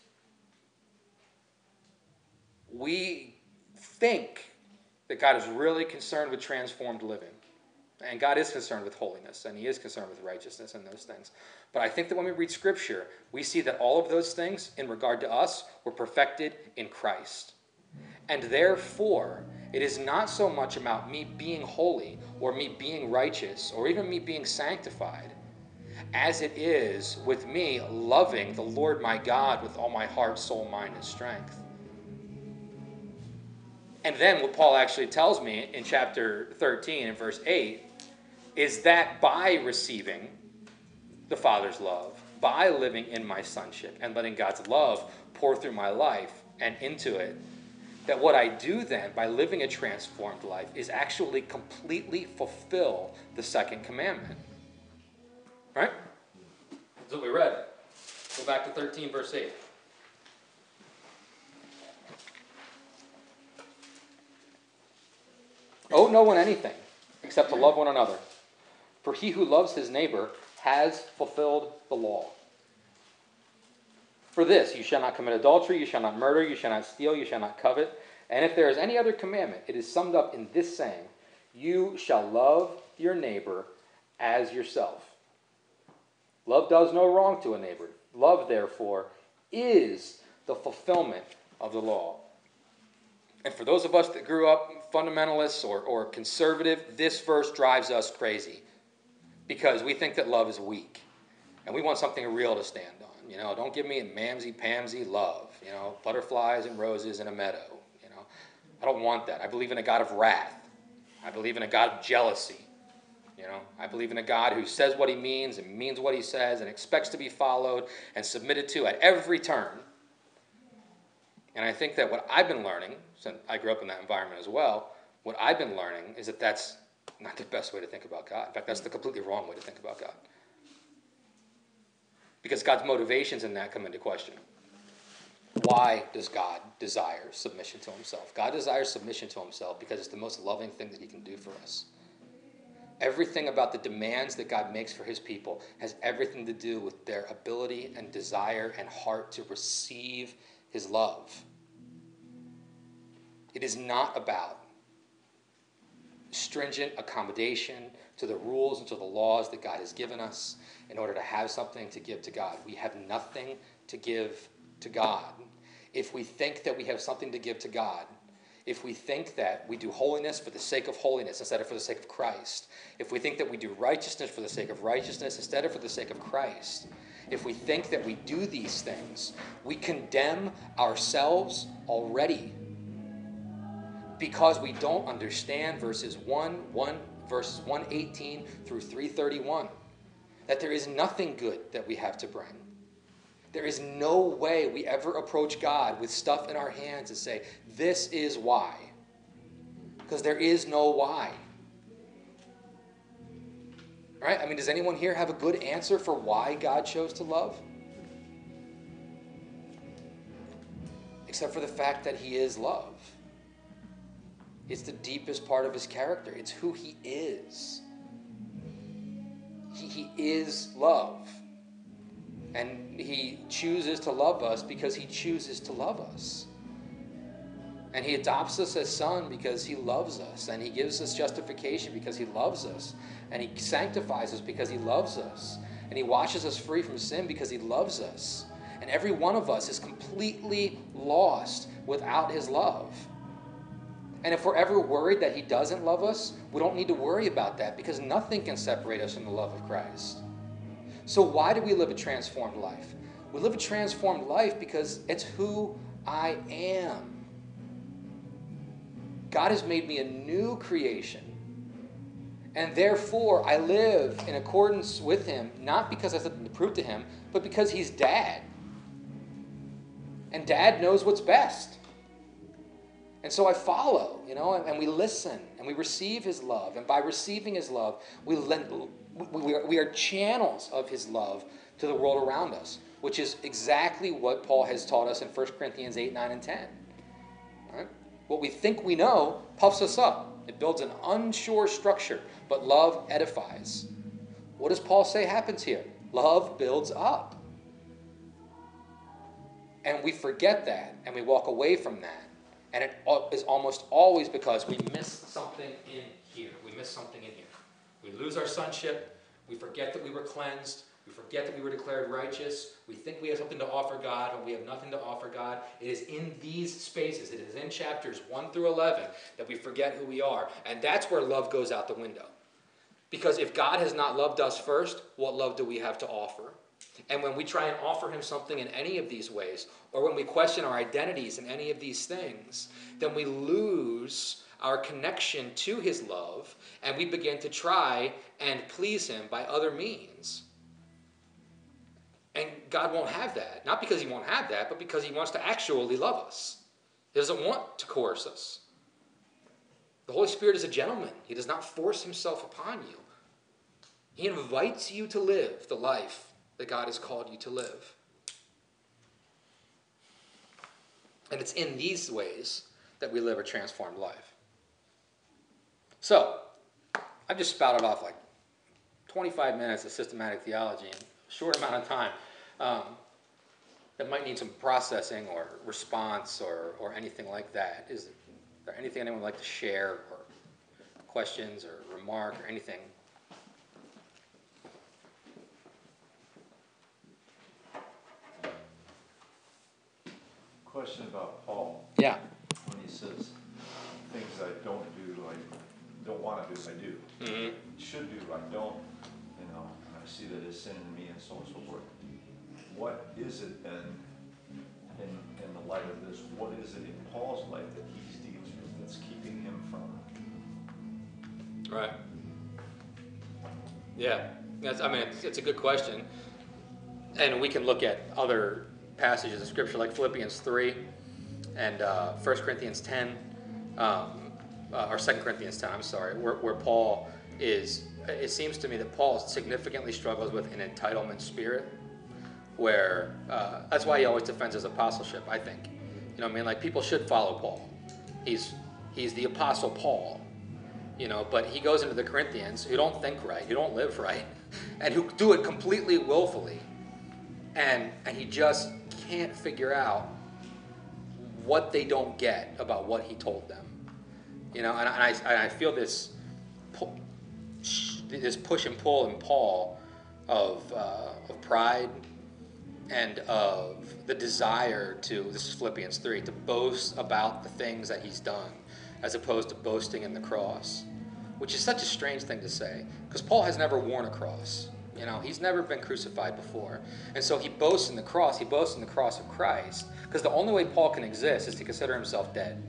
We think that God is really concerned with transformed living. And God is concerned with holiness, and he is concerned with righteousness and those things. But I think that when we read Scripture, we see that all of those things, in regard to us, were perfected in Christ. And therefore, it is not so much about me being holy, or me being righteous, or even me being sanctified, as it is with me loving the Lord my God with all my heart, soul, mind, and strength. And then what Paul actually tells me in chapter thirteen and verse eight is that by receiving the Father's love, by living in my sonship and letting God's love pour through my life and into it, that what I do then by living a transformed life is actually completely fulfill the second commandment. Right? That's what we read. Go back to thirteen verse eight. Owe no one anything except to love one another. For he who loves his neighbor has fulfilled the law. For this, you shall not commit adultery, you shall not murder, you shall not steal, you shall not covet. And if there is any other commandment, it is summed up in this saying, you shall love your neighbor as yourself. Love does no wrong to a neighbor. Love, therefore, is the fulfillment of the law. And for those of us that grew up fundamentalists or, or conservative, this verse drives us crazy because we think that love is weak. And we want something real to stand on. You know, don't give me a mamsy-pamsy love. You know, butterflies and roses in a meadow. You know, I don't want that. I believe in a God of wrath. I believe in a God of jealousy. You know, I believe in a God who says what he means and means what he says and expects to be followed and submitted to at every turn. And I think that what I've been learning, since I grew up in that environment as well, what I've been learning is that that's not the best way to think about God. In fact, that's the completely wrong way to think about God. Because God's motivations in that come into question. Why does God desire submission to himself? God desires submission to himself because it's the most loving thing that he can do for us. Everything about the demands that God makes for his people has everything to do with their ability and desire and heart to receive his love. It is not about stringent accommodation to the rules and to the laws that God has given us in order to have something to give to God. We have nothing to give to God. If we think that we have something to give to God, if we think that we do holiness for the sake of holiness instead of for the sake of Christ, if we think that we do righteousness for the sake of righteousness instead of for the sake of Christ, if we think that we do these things, we condemn ourselves already because we don't understand verses one, one, verses one eighteen through three thirty-one, that there is nothing good that we have to bring. There is no way we ever approach God with stuff in our hands and say, this is why. Because there is no why. Right? I mean, does anyone here have a good answer for why God chose to love? Except for the fact that he is love. It's the deepest part of his character. It's who he is. He, he is love. And he chooses to love us because he chooses to love us. And he adopts us as son because he loves us. And he gives us justification because he loves us. And he sanctifies us because he loves us. And he washes us free from sin because he loves us. And every one of us is completely lost without his love. And if we're ever worried that he doesn't love us, we don't need to worry about that because nothing can separate us from the love of Christ. So why do we live a transformed life? We live a transformed life because it's who I am. God has made me a new creation. And therefore, I live in accordance with him, not because I have something to prove to him, but because he's dad. And dad knows what's best. And so I follow, you know, and, and we listen, and we receive his love. And by receiving his love, we lend... We are, we are channels of his love to the world around us, which is exactly what Paul has taught us in First Corinthians eight, nine, and ten. Right? What we think we know puffs us up. It builds an unsure structure, but love edifies. What does Paul say happens here? Love builds up. And we forget that, and we walk away from that. And it is almost always because we miss something in here. We miss something in here. We lose our sonship. We forget that we were cleansed. We forget that we were declared righteous. We think we have something to offer God, but we have nothing to offer God. It is in these spaces, it is in chapters one through eleven, that we forget who we are. And that's where love goes out the window. Because if God has not loved us first, what love do we have to offer? And when we try and offer him something in any of these ways, or when we question our identities in any of these things, then we lose our connection to his love, and we begin to try and please him by other means. And God won't have that. Not because he won't have that, but because he wants to actually love us. He doesn't want to coerce us. The Holy Spirit is a gentleman. He does not force himself upon you. He invites you to live the life that God has called you to live. And it's in these ways that we live a transformed life. So, I've just spouted off like twenty-five minutes of systematic theology in a short amount of time. Um, that might need some processing or response or, or anything like that? Is there anything anyone would like to share, or questions or remark or anything? Question about Paul. Yeah. When he says, things I don't do, I don't want to do, I do. Mm-hmm. Should do, I don't. You know, and I see that as sin in me and so on and so forth. What is it then, in, in the light of this, what is it in Paul's life that he's dealing with that's keeping him from it? Right. Yeah. That's, I mean, it's, it's a good question. And we can look at other passages of Scripture like Philippians three and uh, First Corinthians ten, um, uh, or Second Corinthians ten, I'm sorry, where, where Paul is, it seems to me that Paul significantly struggles with an entitlement spirit, where, uh, that's why he always defends his apostleship, I think. You know what I mean? Like, people should follow Paul. He's, he's the Apostle Paul, you know, but he goes into the Corinthians who don't think right, who don't live right, and who do it completely willfully. And, and he just can't figure out what they don't get about what he told them. You know, and, and, I, and I feel this, pull, this push and pull in Paul of, uh, of pride and of the desire to, this is Philippians three, to boast about the things that he's done as opposed to boasting in the cross, which is such a strange thing to say, because Paul has never worn a cross. You know, he's never been crucified before. And so he boasts in the cross. He boasts in the cross of Christ, because the only way Paul can exist is to consider himself dead.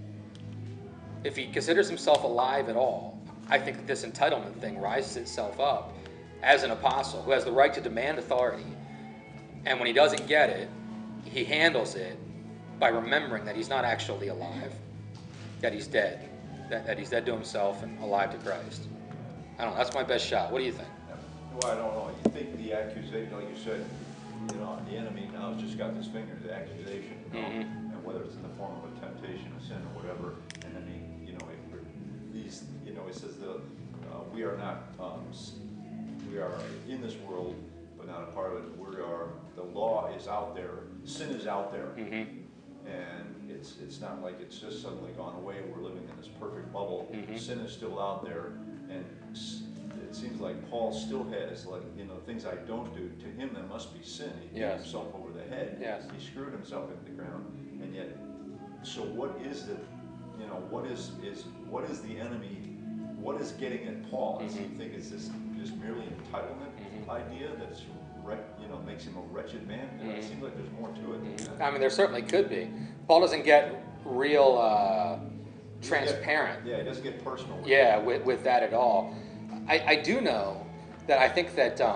If he considers himself alive at all, I think that this entitlement thing rises itself up as an apostle who has the right to demand authority. And when he doesn't get it, he handles it by remembering that he's not actually alive, that he's dead, that, that he's dead to himself and alive to Christ. I don't know. That's my best shot. What do you think? Well, I don't know. You think the accusation, like you said, you know, the enemy now has just got this finger, the accusation, you know, mm-hmm. and whether it's in the form of a temptation, a sin, or whatever. And then he, you know, it, these, you know, he says the uh, we are not, um, we are in this world, but not a part of it. We are. The law is out there. Sin is out there, mm-hmm. and it's it's not like it's just suddenly gone away. We're living in this perfect bubble. Mm-hmm. Sin is still out there, and it seems like Paul still has, like, you know, things I don't do. To him, that must be sin. He yes. beat himself over the head. Yes. He screwed himself into the ground. And yet, so what is the, you know, what is, is what is the enemy, what is getting at Paul? Mm-hmm. Do you think it's this just merely an entitlement mm-hmm. idea that's, you know, makes him a wretched man? Mm-hmm. It seems like there's more to it. Mm-hmm. I mean, there certainly could be. Paul doesn't get real uh, transparent. Get, yeah, he doesn't get personal. With yeah, with, with that at all. I, I do know that I think that um,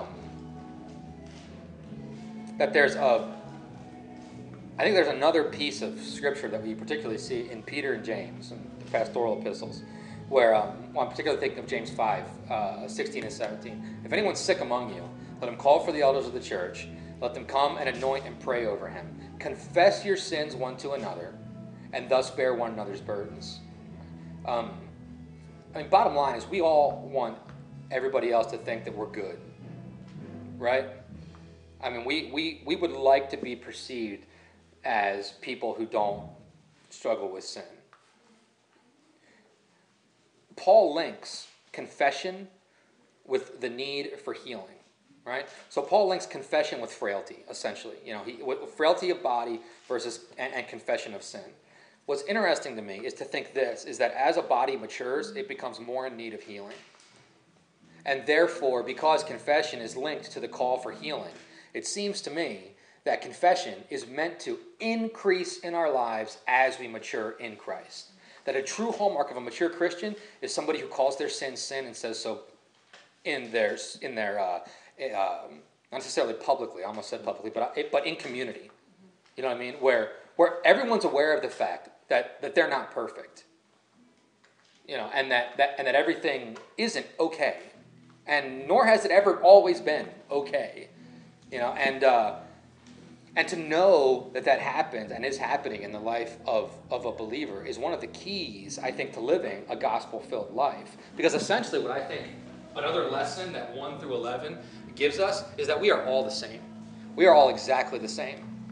that there's a I think there's another piece of scripture that we particularly see in Peter and James, in the pastoral epistles, where um, well, I'm particularly thinking of James five, uh, sixteen and seventeen. If anyone's sick among you, let him call for the elders of the church. Let them come and anoint and pray over him. Confess your sins one to another, and thus bear one another's burdens. Um, I mean, bottom line is we all want everybody else to think that we're good, right? I mean, we, we, we would like to be perceived as people who don't struggle with sin. Paul links confession with the need for healing, right? So Paul links confession with frailty, essentially. You know, he, with frailty of body versus and, and confession of sin. What's interesting to me is to think this, is that as a body matures, it becomes more in need of healing. And therefore, because confession is linked to the call for healing, it seems to me that confession is meant to increase in our lives as we mature in Christ. That a true hallmark of a mature Christian is somebody who calls their sin sin and says so in their, in their uh, uh, not necessarily publicly, I almost said publicly, but, but in community. You know what I mean? Where, where everyone's aware of the fact that, that they're not perfect. You know, and that, that, and that everything isn't okay. And nor has it ever always been okay, you know, and uh, and to know that that happens and is happening in the life of, of a believer is one of the keys, I think, to living a gospel-filled life. Because essentially what I think another lesson that one through eleven gives us is that we are all the same. We are all exactly the same.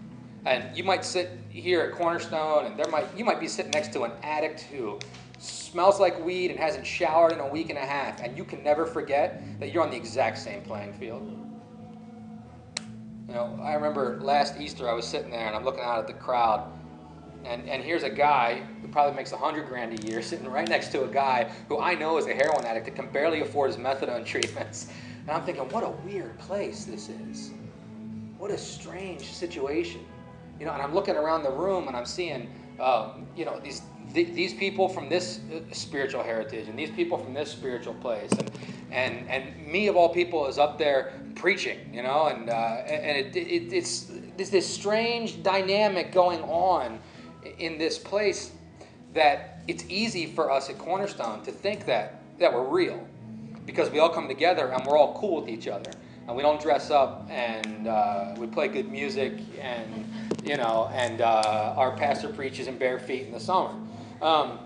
And you might sit here at Cornerstone, and there might you might be sitting next to an addict who smells like weed and hasn't showered in a week and a half, and you can never forget that you're on the exact same playing field. You know, I remember last Easter I was sitting there and I'm looking out at the crowd, and, and here's a guy who probably makes a hundred grand a year sitting right next to a guy who I know is a heroin addict that can barely afford his methadone treatments. And I'm thinking, what a weird place this is. What a strange situation. You know, and I'm looking around the room and I'm seeing, um, you know, these th- these people from this uh, spiritual heritage and these people from this spiritual place, and and and me of all people is up there preaching, you know, and uh, and it, it, it's there's this strange dynamic going on in this place that it's easy for us at Cornerstone to think that that we're real, because we all come together and we're all cool with each other. And we don't dress up, and uh, we play good music, and you know, and uh, our pastor preaches in bare feet in the summer. Um,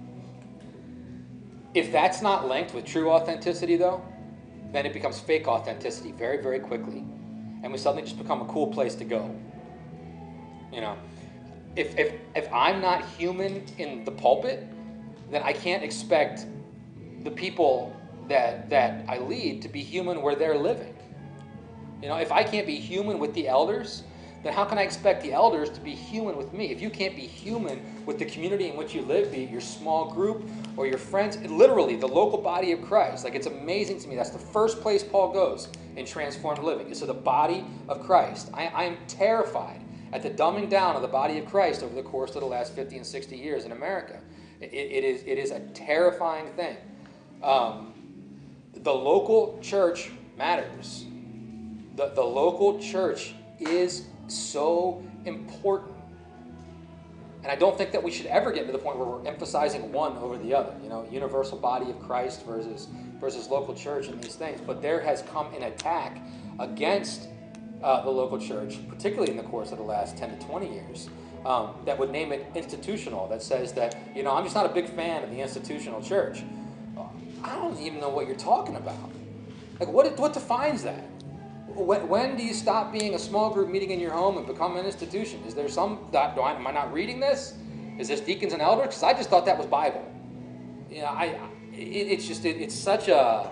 if that's not linked with true authenticity, though, then it becomes fake authenticity very, very quickly, and we suddenly just become a cool place to go. You know, if if if I'm not human in the pulpit, then I can't expect the people that that I lead to be human where they're living. You know, if I can't be human with the elders, then how can I expect the elders to be human with me? If you can't be human with the community in which you live, be it your small group or your friends, literally the local body of Christ. Like, it's amazing to me. That's the first place Paul goes in transformed living, is to the body of Christ. I, I am terrified at the dumbing down of the body of Christ over the course of the last fifty and sixty years in America. It, it, is, it is a terrifying thing. Um, the local church matters. The, the local church is so important. And I don't think that we should ever get to the point where we're emphasizing one over the other. You know, universal body of Christ versus, versus local church and these things. But there has come an attack against uh, the local church, particularly in the course of the last ten to twenty years, um, that would name it institutional, that says that, you know, I'm just not a big fan of the institutional church. I don't even know what you're talking about. Like, what, what defines that? When, when do you stop being a small group meeting in your home and become an institution? Is there some, do I, am I not reading this? Is this deacons and elders? Because I just thought that was Bible. You know, I, it, it's just, it, it's such a,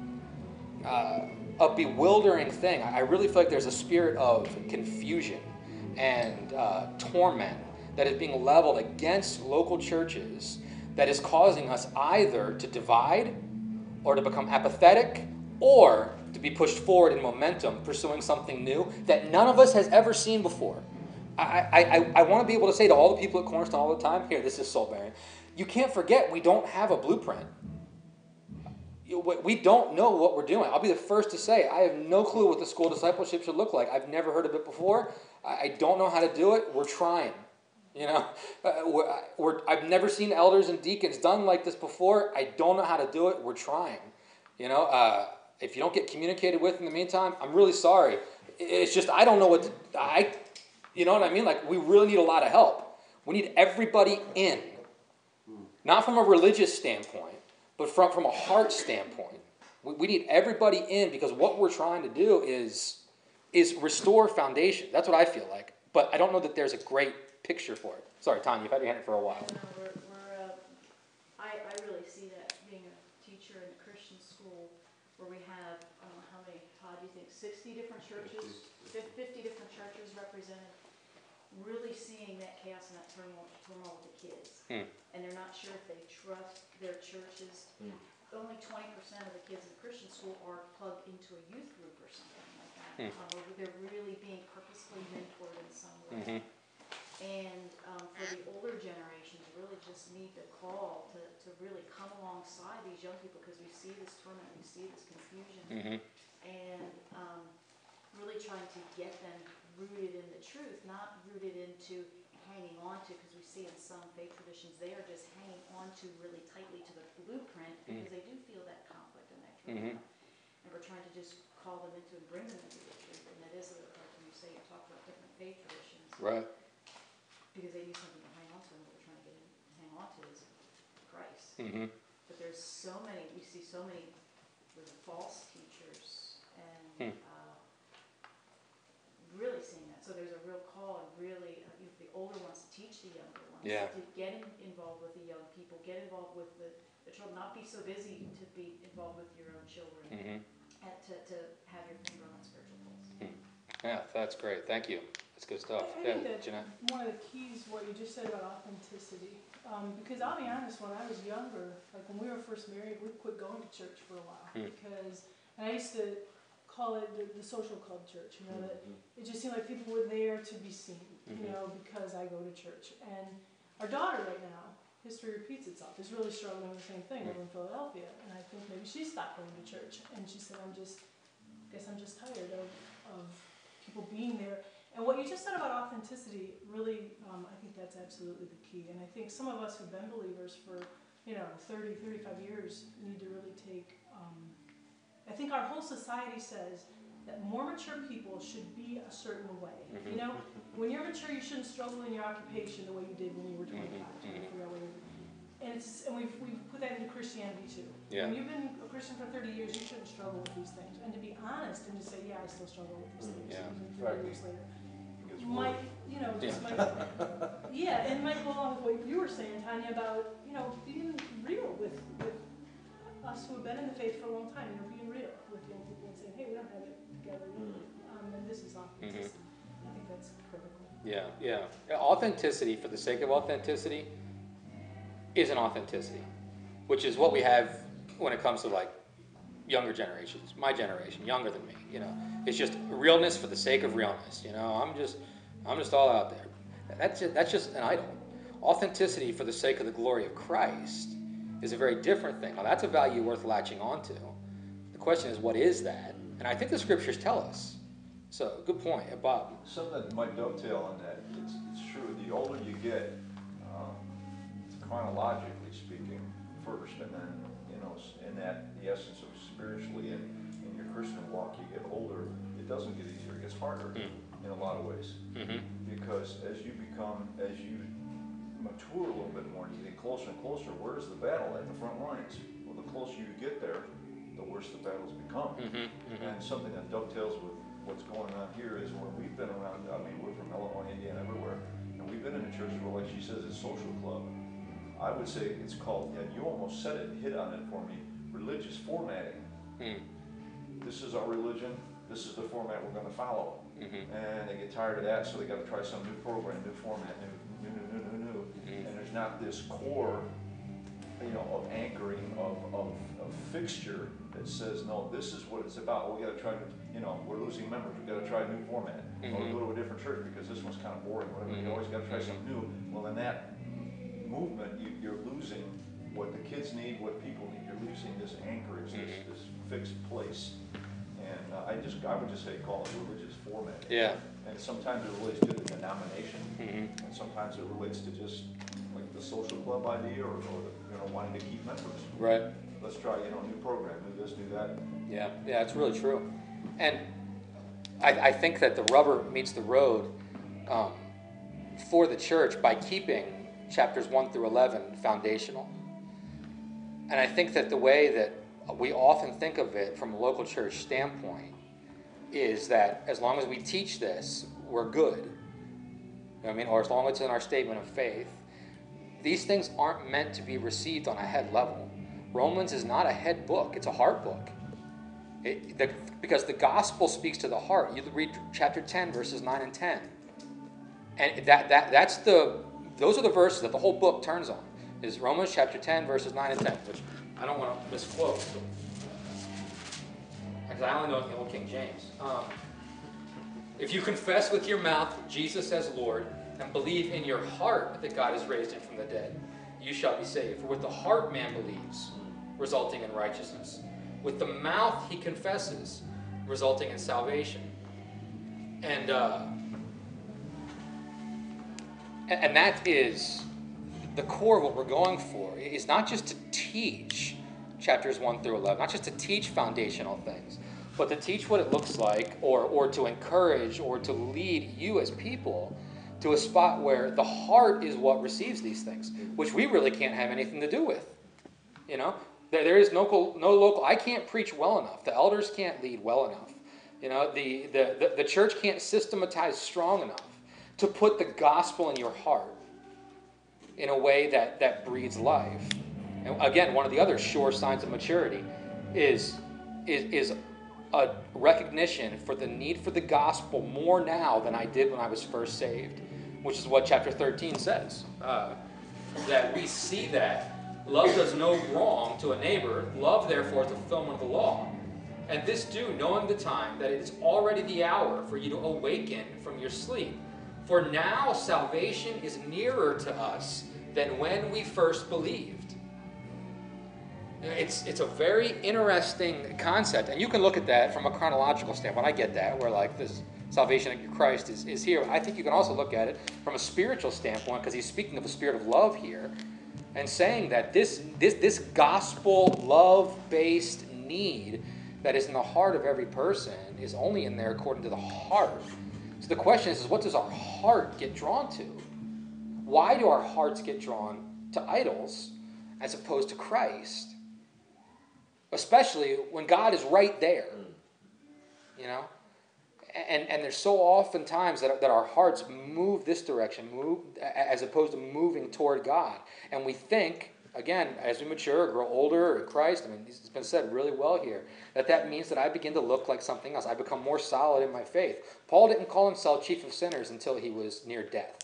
uh, a bewildering thing. I really feel like there's a spirit of confusion and uh, torment that is being leveled against local churches that is causing us either to divide or to become apathetic or to be pushed forward in momentum, pursuing something new that none of us has ever seen before. I, I, I, I want to be able to say to all the people at Cornerstone all the time, here, this is soul bearing. You can't forget we don't have a blueprint. We don't know what we're doing. I'll be the first to say, I have no clue what the school discipleship should look like. I've never heard of it before. I don't know how to do it. We're trying. You know, we're, we're, I've never seen elders and deacons done like this before. I don't know how to do it. We're trying. You know, uh, if you don't get communicated with in the meantime, I'm really sorry. It's just, I don't know what to, I, you know what I mean? Like, we really need a lot of help. We need everybody in. Not from a religious standpoint, but from, from a heart standpoint. We, we need everybody in, because what we're trying to do is, is restore foundation. That's what I feel like. But I don't know that there's a great picture for it. Sorry, Tanya, you've had your hand for a while. No, we're, we're, uh, I, I really see that being a teacher in a Christian school where we have, I don't know how many, Todd, do you think, sixty different churches, fifty different churches represented, really seeing that chaos and that turmoil, turmoil with the kids. Hmm. And they're not sure if they trust their churches. Hmm. Only twenty percent of the kids in the Christian school are plugged into a youth group or something like that. Hmm. Uh, where they're really being purposely mentored in some way. Mm-hmm. And um, for the older generations, really just need the call to, to really come alongside these young people, because we see this torment, we see this confusion, mm-hmm. and um, really trying to get them rooted in the truth, not rooted into hanging on to, because we see in some faith traditions, they are just hanging on to really tightly to the blueprint, because mm-hmm. they do feel that conflict and that turmoil. Mm-hmm. And we're trying to just call them into and bring them into the truth, and that is a little hard when you say you talk about different faith traditions. Right. Because they need something to hang on to, and what we're trying to get in, hang on to is Christ. Mm-hmm. But there's so many, we see so many with false teachers, and hmm. uh, really seeing that So there's a real call and really, uh, you know, the older ones to teach the younger ones. Yeah. To get in, involved with the young people, get involved with the, the children, not be so busy to be involved with your own children. Mm-hmm. And to, to have your finger on spiritual pulse. Yeah, that's great. Thank you. That's good stuff. I Yeah, think that Jeanette? one of the keys, what you just said about authenticity, um, because I'll be honest, when I was younger, like when we were first married, we quit going to church for a while Hmm. because, and I used to call it the, the social club church, you know, that it just seemed like people were there to be seen, Mhm. you know, because I go to church. And our daughter right now, history repeats itself, is really struggling with the same thing over in Philadelphia, and I think maybe she stopped going to church, and she said, I'm just, I guess I'm just tired of, of people being there. And what you just said about authenticity, really, um, I think that's absolutely the key. And I think some of us who've been believers for, you know, thirty, thirty-five years need to really take, um, I think our whole society says that more mature people should be a certain way. Mhm. You know, when you're mature, you shouldn't struggle in your occupation the way you did when you were twenty-five, trying to figure out what you were. And it's, and we've, we've put that into Christianity too. Yeah. When you've been a Christian for thirty years, you shouldn't struggle with these things. And to be honest and to say, yeah, I still struggle with these things, Yeah. even Right. thirty years later. It gets Might, worse. you know, just Yeah. might, yeah, and might go along with what you were saying, Tanya, about, you know, being real with, with us who have been in the faith for a long time, you know, being real with young people and saying, hey, we don't have it together, um, and this is authenticity. I think that's critical. Yeah, yeah. Yeah, authenticity for the sake of authenticity isn't authenticity, which is what we have when it comes to like younger generations, my generation, younger than me, you know. It's just realness for the sake of realness, you know. I'm just, I'm just all out there. That's just, that's just an idol. Authenticity for the sake of the glory of Christ is a very different thing. Now that's a value worth latching onto. The question is, what is that? And I think the scriptures tell us. So, good point, uh, Bob. Something that might dovetail on that, it's, it's true, the older you get, um, chronologically speaking, first, and then, you know, s- in that, the essence of spiritually and in your Christian walk, you get older, it doesn't get easier, it gets harder Mm. in a lot of ways. Mm-hmm. Because as you become, as you mature a little bit more, and you get closer and closer, where's the battle? At the front lines. Well, the closer you get there, the worse the battles become. Mm-hmm. Mm-hmm. And something that dovetails with what's going on here is when we've been around, I mean, we're from Illinois, Indiana, everywhere, and we've been in a church where, like she says, it's social club. I would say it's called, and you almost said it, hit on it for me, religious formatting. Mm. This is our religion, this is the format we're gonna follow. Mm-hmm. And they get tired of that, so they gotta try some new program, new format, new, new, new, new, new, new. Mhm. And there's not this core, you know, of anchoring, of, of, of fixture that says, no, this is what it's about. We gotta try to, you know, we're losing members, we gotta try a new format. Or Mhm. go to a different church because this one's kind of boring, whatever. Mhm. You always gotta try something new. Well, in that movement, you, you're losing what the kids need, what people need. You're losing this anchorage, this, Mhm. this fixed place. And uh, I just, I would just say call it religious format. Yeah. And sometimes it relates to the denomination, Mm-hmm. and sometimes it relates to just like the social club idea, or, or the, you know, wanting to keep members. Right. Let's try, you know, new program, do this, do that. Yeah, yeah, it's really true. And I, I think that the rubber meets the road um, for the church by keeping chapters one through eleven foundational. And I think that the way that we often think of it from a local church standpoint is that as long as we teach this, we're good. You know what I mean? Or as long as it's in our statement of faith. These things aren't meant to be received on a head level. Romans is not a head book, it's a heart book. It, the, because the gospel speaks to the heart. You read chapter ten, verses nine and ten. And that, that that's the those are the verses that the whole book turns on. Is Romans chapter ten, verses nine and ten, which I don't want to misquote. Because I only know it in the old King James. Um, if you confess with your mouth Jesus as Lord and believe in your heart that God has raised him from the dead, you shall be saved. For with the heart man believes, resulting in righteousness. With the mouth he confesses, resulting in salvation. And uh, and that is the core of what we're going for. Is not just to teach chapters one through eleven, not just to teach foundational things, but to teach what it looks like, or or to encourage or to lead you as people to a spot where the heart is what receives these things, which we really can't have anything to do with. You know, there, there is no, no local, I can't preach well enough. The elders can't lead well enough. You know, the, the, the, the church can't systematize strong enough to put the gospel in your heart in a way that, that breeds life. And again, one of the other sure signs of maturity is, is, is a recognition for the need for the gospel more now than I did when I was first saved, which is what chapter thirteen says. Uh, that we see that love does no wrong to a neighbor, love therefore is the fulfillment of the law. And this do, knowing the time, that it is already the hour for you to awaken from your sleep. For now salvation is nearer to us than when we first believed. It's, it's a very interesting concept, and you can look at that from a chronological standpoint. I get that, where like this salvation in Christ is, is here. I think you can also look at it from a spiritual standpoint, because he's speaking of a spirit of love here, and saying that this, this, this gospel love-based need that is in the heart of every person is only in there according to the heart. So the question is, is what does our heart get drawn to? Why do our hearts get drawn to idols as opposed to Christ? Especially when God is right there, you know? And, and there's so often times that, that our hearts move this direction, move as opposed to moving toward God. And we think, again, as we mature, grow older in Christ, I mean, it's been said really well here, that that means that I begin to look like something else. I become more solid in my faith. Paul didn't call himself chief of sinners until he was near death.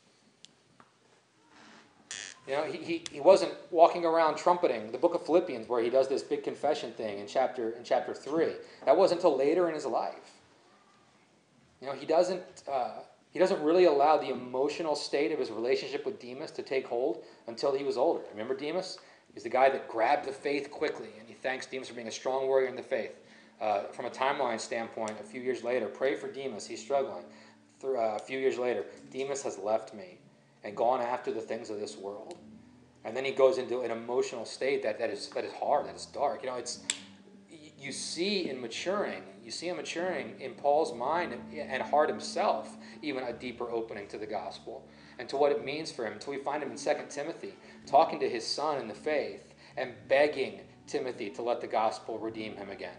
You know, he, he, he wasn't walking around trumpeting the book of Philippians where he does this big confession thing in chapter in chapter three. That wasn't until later in his life. You know, he doesn't uh, he doesn't really allow the emotional state of his relationship with Demas to take hold until he was older. Remember Demas? He's the guy that grabbed the faith quickly, and he thanks Demas for being a strong warrior in the faith. Uh, from a timeline standpoint, a few years later, pray for Demas. He's struggling. Through, uh, a few years later, Demas has left me and gone after the things of this world. And then he goes into an emotional state that, that is that is hard, that is dark. You know, it's you see in maturing, you see him maturing in Paul's mind and heart himself, even a deeper opening to the gospel and to what it means for him. Until we find him in Second Timothy, talking to his son in the faith and begging Timothy to let the gospel redeem him again.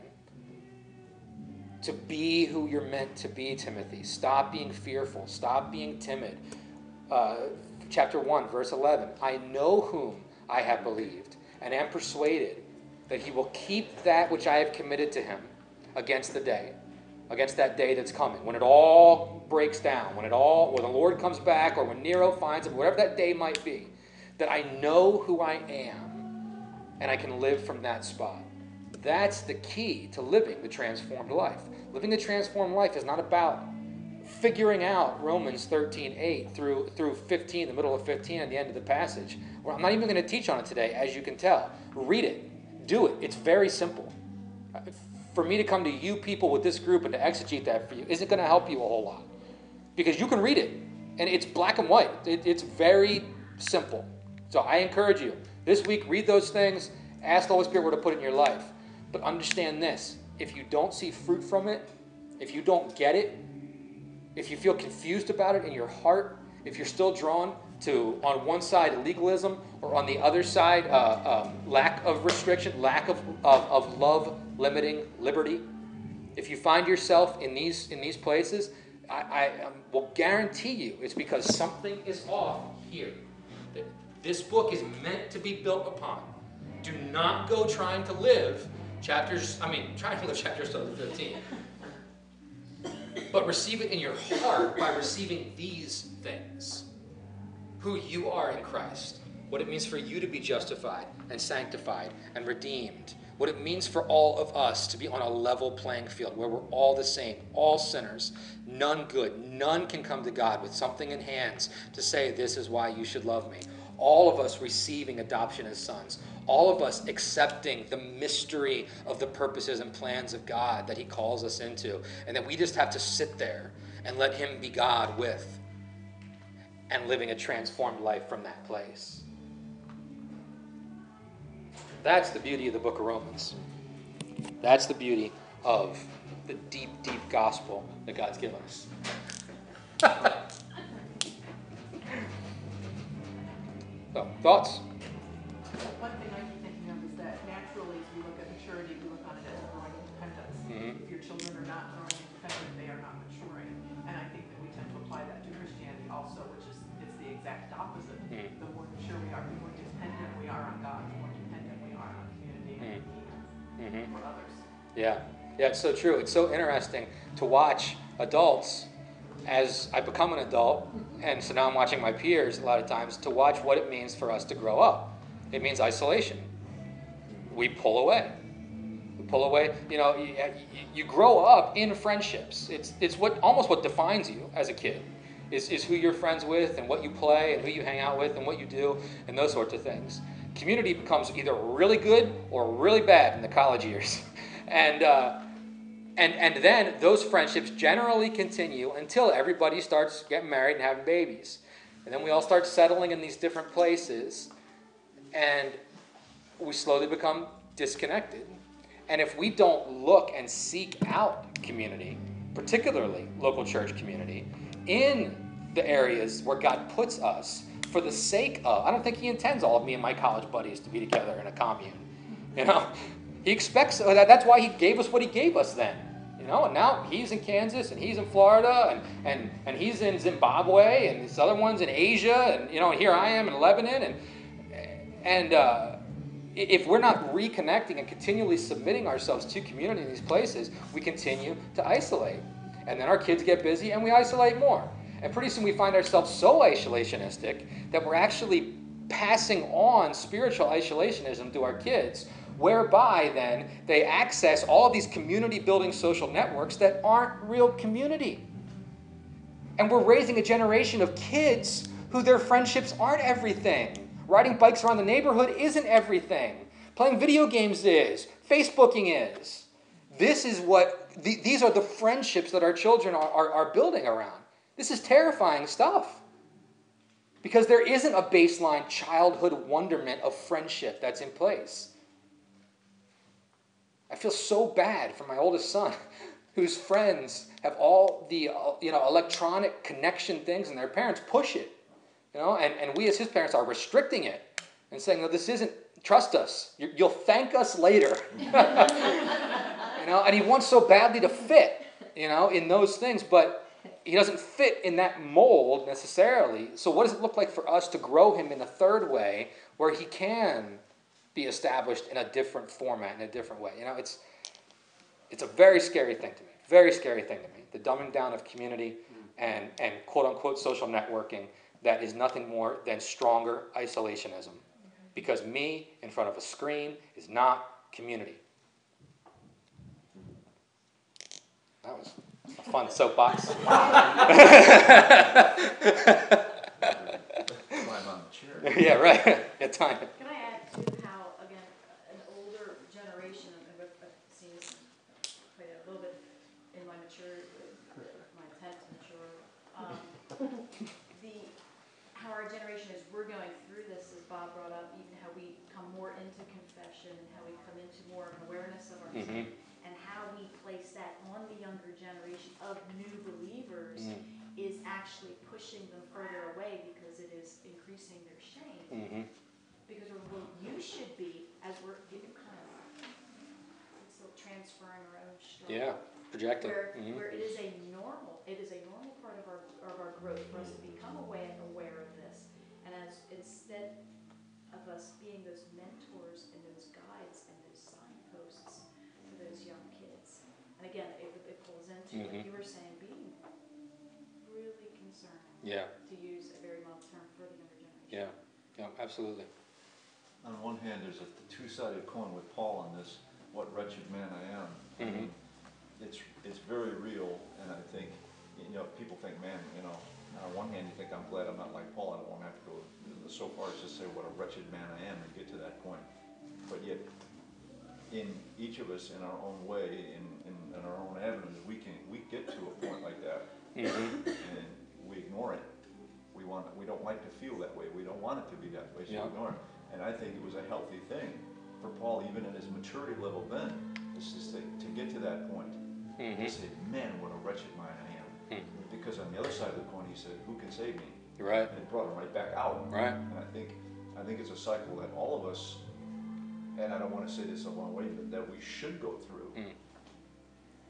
To be who you're meant to be, Timothy. Stop being fearful. Stop being timid. Uh, chapter one, verse eleven. I know whom I have believed, and am persuaded that he will keep that which I have committed to him against the day, against that day that's coming, when it all breaks down, when it all, when the Lord comes back, or when Nero finds him, whatever that day might be, that I know who I am, and I can live from that spot. That's the key to living the transformed life. Living the transformed life is not about figuring out Romans thirteen eight through, through fifteen, the middle of fifteen, and the end of the passage. Well, I'm not even going to teach on it today, as you can tell. Read it. Do it. It's very simple. For me to come to you people with this group and to exegete that for you isn't going to help you a whole lot. Because you can read it, and it's black and white. It, it's very simple. So I encourage you, this week, read those things, ask the Holy Spirit where to put it in your life. But understand this, if you don't see fruit from it, if you don't get it, if you feel confused about it in your heart, if you're still drawn to, on one side, legalism, or on the other side, uh, um, lack of restriction, lack of, of, of love limiting liberty, if you find yourself in these in these places, I, I um, will guarantee you it's because something is off here. This book is meant to be built upon. Do not go trying to live chapters, I mean, trying to live chapters to fifteen. But receive it in your heart by receiving these things. Who you are in Christ. What it means for you to be justified and sanctified and redeemed. What it means for all of us to be on a level playing field where we're all the same, all sinners, none good. None can come to God with something in hands to say, this is why you should love me. All of us receiving adoption as sons. All of us accepting the mystery of the purposes and plans of God that he calls us into. And that we just have to sit there and let him be God with. And living a transformed life from that place. That's the beauty of the book of Romans. That's the beauty of the deep, deep gospel that God's given us. So, thoughts? One thing I keep thinking of is that naturally, as we look at maturity, we look on it as a growing independence. Mhm. If your children are not growing independent, they are not maturing. And I think that we tend to apply that to Christianity also, which is it's the exact opposite. Mhm. The more mature we are, the more dependent we are on God, the more dependent we are on community and Mhm. need for others. Yeah, yeah, it's so true. It's so interesting to watch adults as I become an adult, and so now I'm watching my peers a lot of times, to watch what it means for us to grow up. It means isolation. We pull away. We pull away. You know, you, you grow up in friendships. It's it's what almost what defines you as a kid, is, is who you're friends with and what you play and who you hang out with and what you do and those sorts of things. Community becomes either really good or really bad in the college years. And uh, And, and then those friendships generally continue until everybody starts getting married and having babies. And then we all start settling in these different places. And we slowly become disconnected. And if we don't look and seek out community, particularly local church community, in the areas where God puts us for the sake of, I don't think he intends all of me and my college buddies to be together in a commune. You know, he expects, that's why he gave us what he gave us then. You know, and now he's in Kansas and he's in Florida and, and, and he's in Zimbabwe and this other one's in Asia and, you know, here I am in Lebanon. And, and uh, if we're not reconnecting and continually submitting ourselves to community in these places, we continue to isolate. And then our kids get busy and we isolate more. And pretty soon we find ourselves so isolationistic that we're actually passing on spiritual isolationism to our kids, whereby then they access all of these community-building social networks that aren't real community. And we're raising a generation of kids who their friendships aren't everything. Riding bikes around the neighborhood isn't everything. Playing video games is. Facebooking is. This is what, th- these are the friendships that our children are, are, are building around. This is terrifying stuff. Because there isn't a baseline childhood wonderment of friendship that's in place. I feel so bad for my oldest son, whose friends have all the uh, you know electronic connection things, and their parents push it, you know, and, and we as his parents are restricting it and saying, no, this isn't. Trust us. You, you'll thank us later. You know, and he wants so badly to fit, you know, in those things, but he doesn't fit in that mold necessarily. So what does it look like for us to grow him in a third way where he can be established in a different format, in a different way? You know, it's it's a very scary thing to me. Very scary thing to me. The dumbing down of community and, and quote-unquote social networking that is nothing more than stronger isolationism. Because me in front of a screen is not community. That was a fun soapbox. Climb on the chair. Yeah, right. Yeah, time. Can I add to how, again, an older generation, and I've I've seen this quite a little bit in my mature, my intent to mature, um, the, how our generation, as we're going through this, as Bob brought up, even how we come more into confession, and how we come into more of an awareness of our sin, and how we place that on the younger generation of new believers Mm. is actually pushing them further away because it is increasing their shame. Mm-hmm. Because we're, well, you should be, as we're getting kind of, it's like transferring our own struggle. Yeah, projecting. Where, Mm-hmm. where it is a normal, it is a normal part of our, of our growth for us to become aware, aware of this. And as, instead of us being those mentors and those guides and those signposts for those young kids. And again, it, it pulls into, Mhm. like you were saying, being really concerned, Yeah, to use a very mild term, for the younger generation. yeah, yeah, absolutely. On one hand, there's a two-sided coin with Paul on this, what wretched man I am. I Mhm. mean, it's, it's very real, and I think, you know, people think, man, you know, on one hand, you think, I'm glad I'm not like Paul, I don't want to have to go so far as to say what a wretched man I am and get to that point. But yet, in each of us, in our own way, in, in, in our own avenues, we can, we get to a point like that, Mm-hmm. and we ignore it. We want, we don't like to feel that way. We don't want it to be that way, so Yeah. we ignore it. And I think it was a healthy thing for Paul, even in his maturity level then, is just to, to get to that point. Mm-hmm. To say, man, what a wretched man I am. Mm. Because on the other side of the coin, he said, who can save me? Right, And it brought him right back out. right. And I think, I think it's a cycle that all of us, and I don't want to say this a long way, but that we should go through. Mm.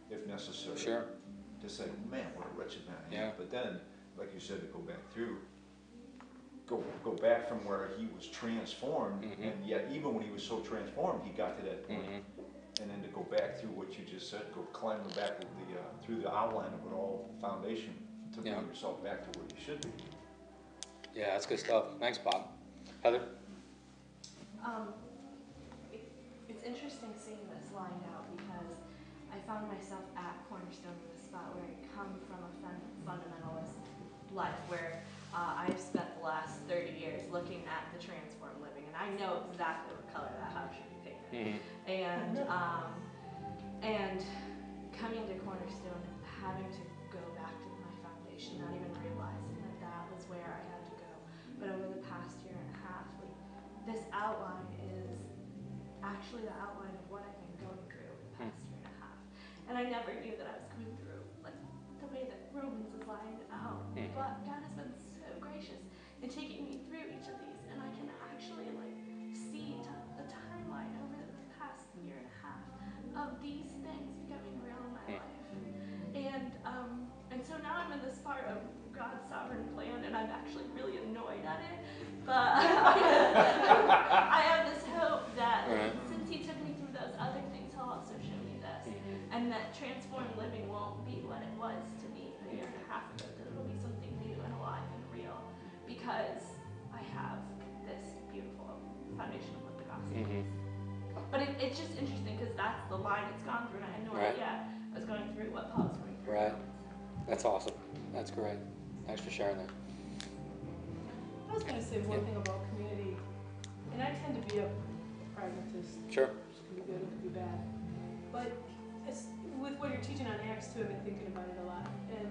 if necessary. Sure. To say, man, what a wretched man I am. Yeah. But then, like you said, to go back through, go, go back from where he was transformed, Mhm. and yet even when he was so transformed, he got to that point. Mhm. And then to go back through what you just said, go climb the back of the, uh, through the outline of it all, the foundation, to bring Yeah. yourself back to where you should be. Yeah, that's good stuff. Thanks, Bob. Heather? Um, it, it's interesting seeing this lined out because I found myself at Cornerstone in a spot where I come from a fun, fundamentalist life where uh, I've spent the last thirty years looking at the transformed living, and I know exactly what color that house should be painted. Mhm. And um, and coming to Cornerstone and having to go back to my foundation, not even realizing that that was where I had to go. But over the past year and a half, like this outline is actually the outline of what I've been going through over the past year and a half. And I never knew that I was going through like the way that Romans is lined out. Mhm. But God has been so gracious in taking me through each of these, and I can actually like see t- the timeline over the past year and a half of these things becoming real in my life. And um, and so now I'm in this part of God's sovereign plan, and I'm actually really annoyed at it. But I have this hope that Right. since He took me through those other things, He'll also show me this, and that transformed living won't be what it was to me a year and a half ago. That it'll be something new and alive and real, because I have this beautiful foundation of what the gospel Mhm. is. But it, it's just interesting because that's the line it's gone through, and I had no Right. idea I was going through what Paul's going through. Right. That's awesome. That's great. Thanks for sharing that. I was gonna say one Yeah. thing about community, and I tend to be a pragmatist. Sure. Which can be good, it can be bad. But it's, with what you're teaching on Acts too, I've been thinking about it a lot. And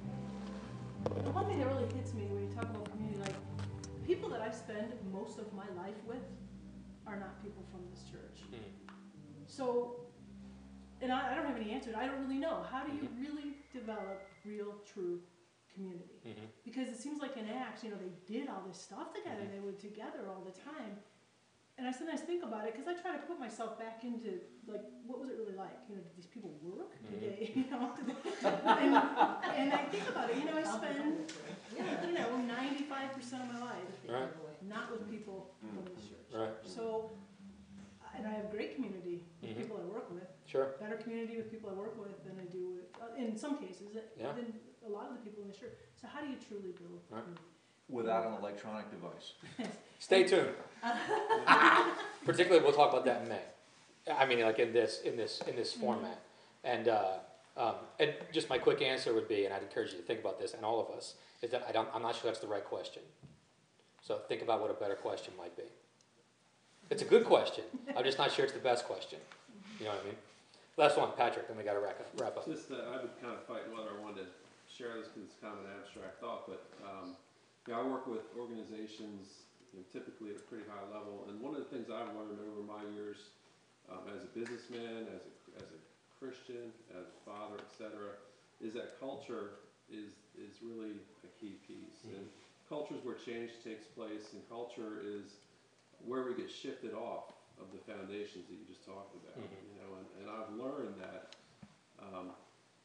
the one thing that really hits me when you talk about community, like people that I spend most of my life with are not people from this church. Mhm. So, and I, I don't have any answers. I don't really know. How do you really develop real, true community? Mhm. Because it seems like in Acts, you know, they did all this stuff together. Mhm. They were together all the time. And I sometimes think about it because I try to put myself back into, like, what was it really like? You know, did these people work? Did Mhm. they, you know? Did they, and, and I think about it, you know, I spend, you know, ninety-five percent of my life Right. not with people from this church. Right. So, and I have great community with Mhm. people I work with. Sure. Better community with people I work with than I do with, uh, in some cases, uh, Yeah. than a lot of the people in the church. So how do you truly build Right. community? Without an electronic device. Stay tuned. Particularly, we'll talk about that in May. I mean, like in this, in this, in this format. And uh, um, and just my quick answer would be, and I'd encourage you to think about this, and all of us, is that I don't, I'm not sure that's the right question. So think about what a better question might be. It's a good question. I'm just not sure it's the best question. You know what I mean? Last one, Patrick, then we got to wrap up. Wrap up. Just, uh, I would kind of fight whether I wanted to share this because it's kind of an abstract thought, but um, you know, I work with organizations, you know, typically at a pretty high level, and one of the things I've learned over my years um, as a businessman, as a, as a Christian, as a father, et cetera, is that culture is is really a key piece. Mm-hmm. And culture is where change takes place, and culture is where we get shifted off of the foundations that you just talked about. Mhm. You know, and, and I've learned that um,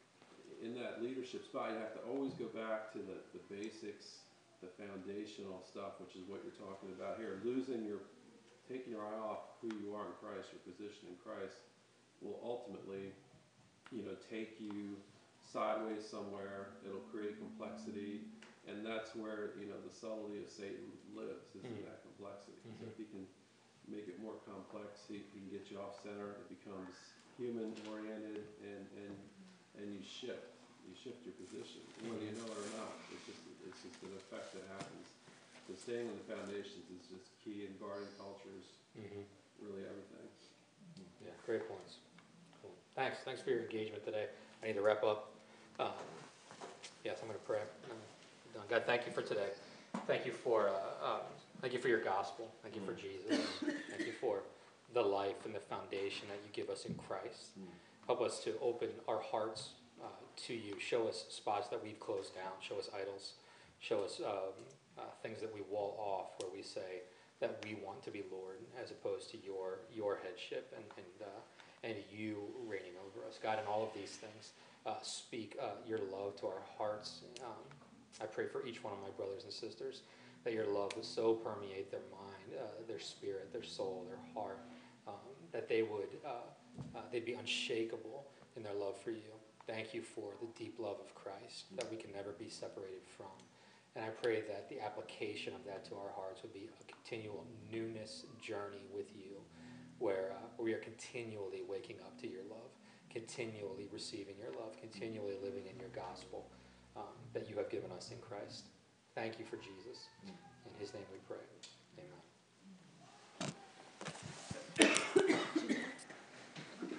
in that leadership spot, you have to always go back to the, the basics, the foundational stuff, which is what you're talking about here. Losing your, taking your eye off who you are in Christ, your position in Christ, will ultimately, you know, take you sideways somewhere. It'll create complexity, and that's where, you know, the subtlety of Satan lives, is in Mhm. that complexity. So Mhm. if he can make it more complex, he can get you off center. It becomes human oriented, and and and you shift. You shift your position, whether you know it or not. It's just it's just an effect that happens. So staying on the foundations is just key, and guarding culture is Mhm. really everything. Yeah, great points. Cool. Thanks. Thanks for your engagement today. I need to wrap up. Um, yes, I'm going to pray. I'm done. God, thank you for today. Thank you for uh, um, thank you for your gospel. Thank you for Jesus. Thank you for the life and the foundation that you give us in Christ. Help us to open our hearts uh, to you. Show us spots that we've closed down. Show us idols. Show us um, uh, things that we wall off where we say that we want to be Lord as opposed to your your headship and and uh, and you reigning over us. works, God, in all of these things, uh, speak uh, your love to our hearts. Um, I pray for each one of my brothers and sisters that your love would so permeate their mind, uh, their spirit, their soul, their heart, um, that they would uh, uh, they'd be unshakable in their love for you. Thank you for the deep love of Christ that we can never be separated from. And I pray that the application of that to our hearts would be a continual newness journey with you, where uh, we are continually waking up to your love, continually receiving your love, continually living in your gospel um, that you have given us in Christ. Thank you for Jesus. In his name we pray. Amen.